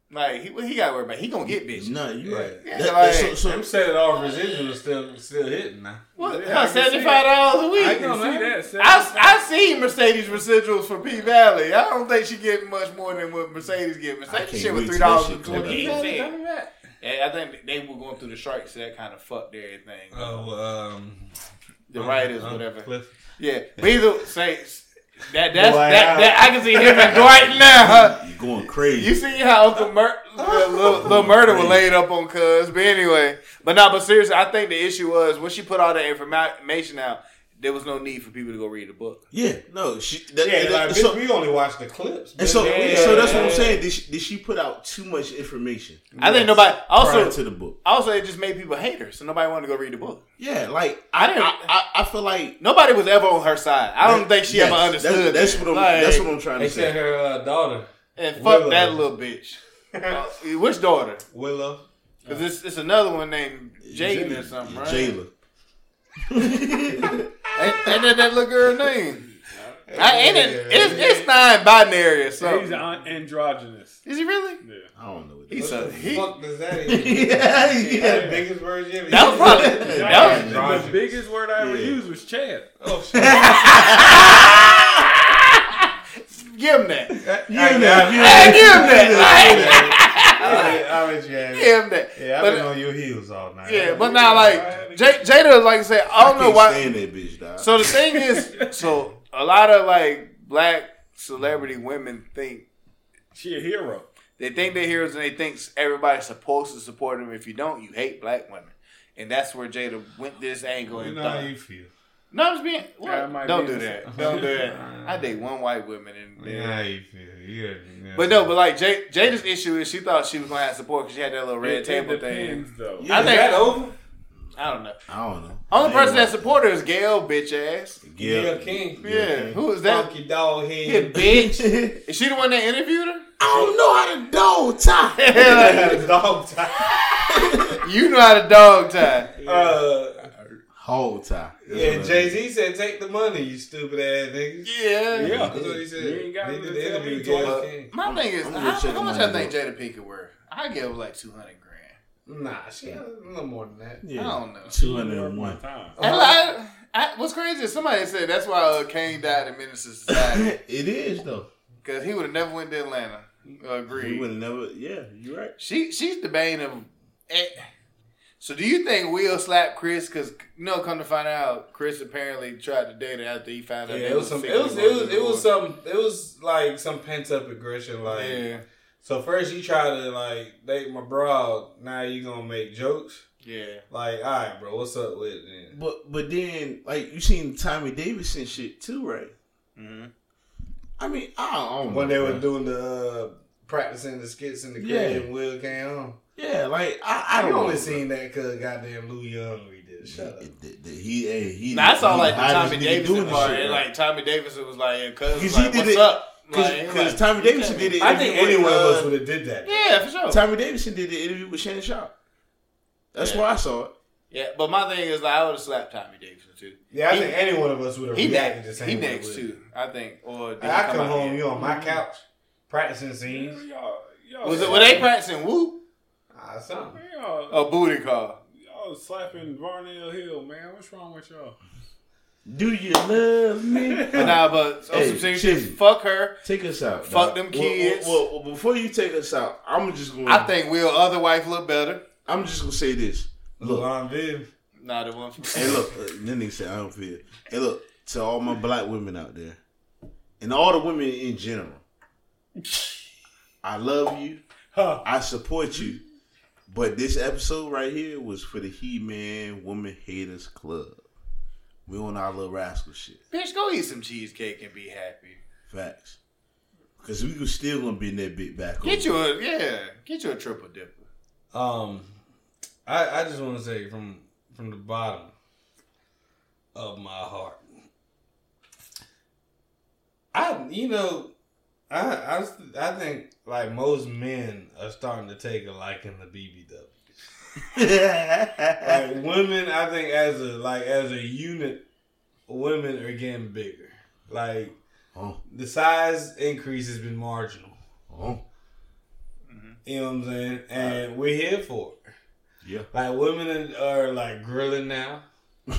Like, he, what he got to worry about? He gonna get bitches. No, you right. Yeah, That- like- so, so, Them set it off residual still still hitting now. What? Yeah, I can see seventy-five dollars a I week? can see that. I, I see Mercedes residuals for P Valley. I don't think she getting much more than what Mercedes get. I Mercedes can't shit was wait three till that dollars shit and come twenty out. cents. Yeah, I think they were going through the strike, so that kind of fucked everything. Oh, um, The writers, um, whatever. Cliff. Yeah, but either say that that's Boy, that, I- that I can see him and Dwight now. Huh? you going crazy. You see how Uncle Mur- little, little murder was laid up on Cuz, but anyway, but no, but seriously, I think the issue was when she put all that information out, there was no need for people to go read the book. Yeah, no, she. That, Yeah, that- like, so, bitch, we only watch the clips. and so, bitch. so that's what I'm saying. Did she, did she put out too much information? I think nobody also prior to the book. also it just made people hate her, so nobody wanted to go read the book. Yeah, like I I, didn't- I, I, I feel like Nobody was ever on her side. I don't think she yes, ever understood. That's, that's that. what I'm. Like, that's what I'm trying They to said say. her uh, daughter, And fuck Willow. that little bitch. Uh, which daughter? Willow. Because it's, it's another one named Jaden or something, right? Jayla. Ain't, ain't that that little girl name? I, ain't it, it's, it's non-binary or He's something. an- androgynous. Is he really? Yeah. I don't know. What that He's is. a he. What the fuck does that even? yeah, That's the yeah. biggest word you ever That was probably used. that was, Androgynous. The biggest word I ever Yeah. used was Chad. Oh shit! give him that. I got it. Hey, give him that. I'll let you have Like, it. give him that. Yeah, I've But- been on your heels all night. Yeah, but now like J- Jada, like I said, I I don't know can't why. stand that bitch, dog. So the thing is, so a lot of like black celebrity women think She a hero. they think they're heroes and they think everybody's supposed to support them. If you don't, you hate black women, and that's where Jada went this angle You and know thought. how you feel. No, I'm just being. What? Yeah, it might Don't be do the that. same. Don't do that. I date one white woman and. You know how you feel. Yeah, yeah. But no, but like Jay, Jada's issue is she thought she was gonna have support because she had that little red It, table it thing. depends, though. Yeah. I Is think that over? I don't know. I don't know. Only I person ain't that supported her is Gail, bitch ass. Gail Yeah. King. Yeah, who is that? Funky dog Yeah, head. bitch. Is she the one that interviewed her? I don't know how to dog tie. dog tie. You know how to dog tie. Uh, Hog tie. That's yeah, what I Jay mean. Z said, "Take the money, you stupid ass niggas." Yeah. Yeah. That's what he said. You ain't got They to did the tell interview me with Gail twice. King. My thing is, I'm how, gonna check how much mine I think out. Jada Pinkett worth? I give her like two hundred grand. Nah, she had a little more than that. Yeah. I don't know. two hundred and one. Time. And like, I, what's crazy is somebody said that's why uh, Kane died in Minister Society It is though. because he would have never went to Atlanta. Uh, You agreed. would never. Yeah, you're right. She she's the bane of. Eh. So do you think Will slapped Chris? Because you know, come to find out, Chris apparently tried to date her after he found Yeah, out. it they was some. sick It was. of It was. going It was to some. It was like some pent up aggression. Like, Yeah, so first he tried to like date my bro. Now you gonna make jokes? yeah. Like, all right, bro, what's up with it then? But but then like you seen Tommy Davidson shit too, right? Mm-hmm. I mean, I don't, I don't When know, they were bro. doing the uh, practicing the skits in the crib Yeah. and Will came home. Yeah, like I, I I don't only know, seen that because goddamn Lou Young redid. Shut up. The- the- the- He, hey, he. Now I saw he like the hottest Tommy nigga Davidson doing this part, shit, and right? like Tommy Davidson was like, "Cuz Because like, he did what's it- up?" Because Like, because like, Tommy Davidson did it. I think any one of us would have did that. Yeah, for sure. Tommy Davidson did the interview with Shannon Sharp. That's Yeah. where I saw it. Yeah, but my thing is like I would have slapped Tommy Davidson too. Yeah, I He- think any one of us would have He reacted the next. same He way next with too. I think. Or did it. he I come out home, here? you on my couch, practicing scenes. Y'all, y'all, Was it? Were they practicing whoop? Ah, something. Y'all, A booty call. y'all slapping Varnell Hill, man. What's wrong with y'all? Do you love me? But nah, but on Hey, some serious Chizzy. shit, fuck her. Take us out. Fuck dog. them Well, kids. Well, well, well, before you take us out, I'm just gonna. I think Will other wife look better. I'm just gonna say this. Look, Luan Viv. Nah, the one. hey, look. Uh, then nigga said I don't feel. Hey, look to all my black women out there, and all the women in general. I love you. Huh. I support you. But this episode right here was for the He-Man Woman Haters Club. We on our little rascal shit. Bitch, go eat some cheesecake and be happy. Facts. Because we was still gonna be in that bit back. Get over. you a yeah. Get you a triple dipper. Um, I I just want to say from from the bottom of my heart, I you know I I I think like most men are starting to take a liking to B B W. Like women, I think as a like as a unit, women are getting bigger. Like Oh, the size increase has been marginal. oh. You know what I'm saying? And we're here for it. Yeah. Like women are like grilling now. You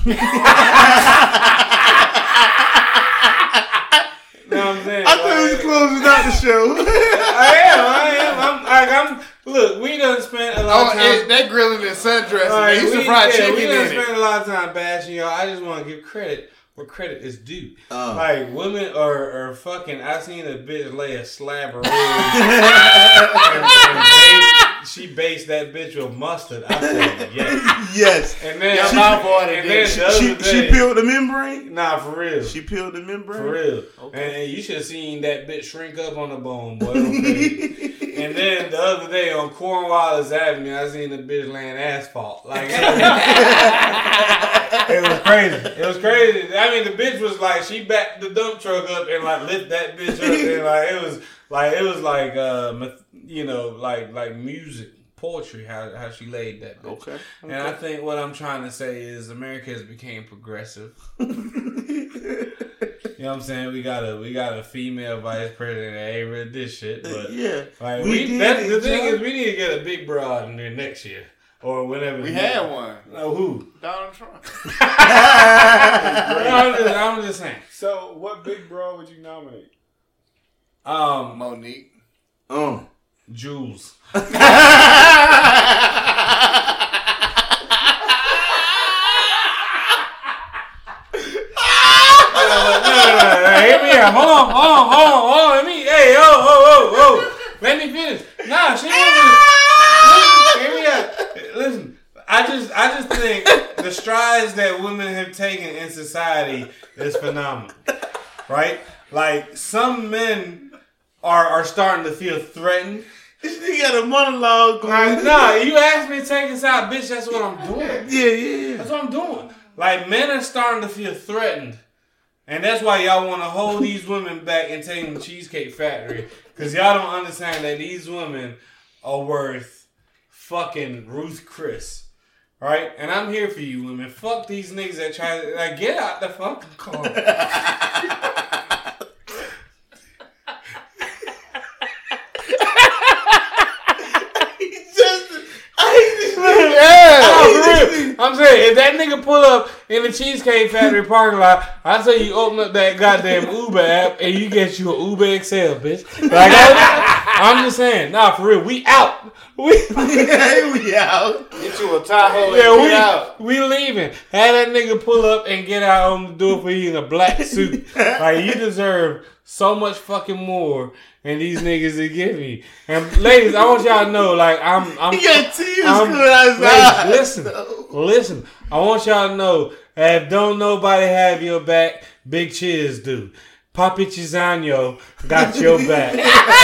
know what I'm saying? I thought he was closing out the show. I am, I am. I'm, like, I'm. Look, we done spent a lot Oh, of time. it, that grilling and sundressing. Like, They used to we, fry yeah, chicken we in done it. spent a lot of time bashing y'all. I just want to give credit where credit is due. Uh. Like women are, are fucking. I seen a bitch lay a slab of ribs. and, and base, she based that bitch with mustard. I said yes. Yes. And then Yeah, she, my boy and did. then She, the other she, day, she peeled the membrane? Nah, for real. She peeled the membrane? For real. Okay. And, and you should have seen that bitch shrink up on the bone, boy. It was crazy. And then the other day on Cornwallis Avenue, I seen the bitch laying asphalt. Like, it was, it was crazy. It was crazy. I mean, the bitch was like, she backed the dump truck up and like lift that bitch up. And like, it was like, it was like, uh, you know, like, like music. Poetry, how how she laid that bitch. Okay. And I think what I'm trying to say is America has became progressive. You know what I'm saying? We got a we got a female vice president that ain't read this shit, but Yeah. like We we, did that, it, the thing John. is we need to get a big broad in there next year or whenever. We had one. No, who? Donald Trump. I'm, just, I'm just saying. So, what big bra would you nominate? Um, Monique. Um. Jules. No, no, no, no, hear me out. Hold on, hold on, hold on, hold on. Let me, hey, oh, oh, oh, oh. Let me finish. Nah, she wasn't. Hear me out. Listen, I just, I just think the strides that women have taken in society is phenomenal, right? Like some men are are starting to feel threatened. This nigga got a monologue Like, going. nah, you asked me to take us out, bitch. That's what I'm doing. Yeah, yeah, yeah. That's what I'm doing. Like, men are starting to feel threatened. And that's why y'all want to hold these women back and take them to Cheesecake Factory. Because y'all don't understand that these women are worth fucking Ruth Chris. Right? And I'm here for you women. Fuck these niggas that try to, like, get out the fucking car. Oh, for real. I'm saying, if that nigga pull up in the Cheesecake Factory parking lot, I say you open up that goddamn Uber app and you get you an Uber X L, bitch. Like, I, I'm just saying, nah, for real, we out. We, we out. Get you a Tahoe yeah, and we, get out. we leaving. Have that nigga pull up and get out on the door for you in a black suit. Like, you deserve so much fucking more than these niggas are giving you. And ladies, I want y'all to know, like, I'm, I'm, He got tears I'm- coming out his eyes. ladies, listen, listen. I want y'all to know that if don't nobody have your back, Big Cheers do. Papi Chizano got your back.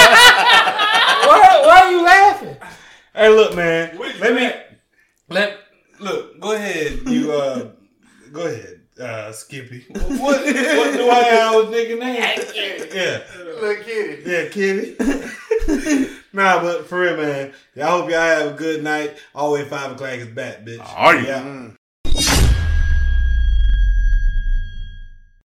why, why are you laughing? Hey, look, man. Which let me back? let look. Go ahead. You uh, go ahead, uh, Skippy. What what do I have with nigga name? Yeah, Look kitty. yeah, Kitty. Nah, but for real, man. I hope y'all have a good night. Always five o'clock is back, bitch. Are you? Yeah.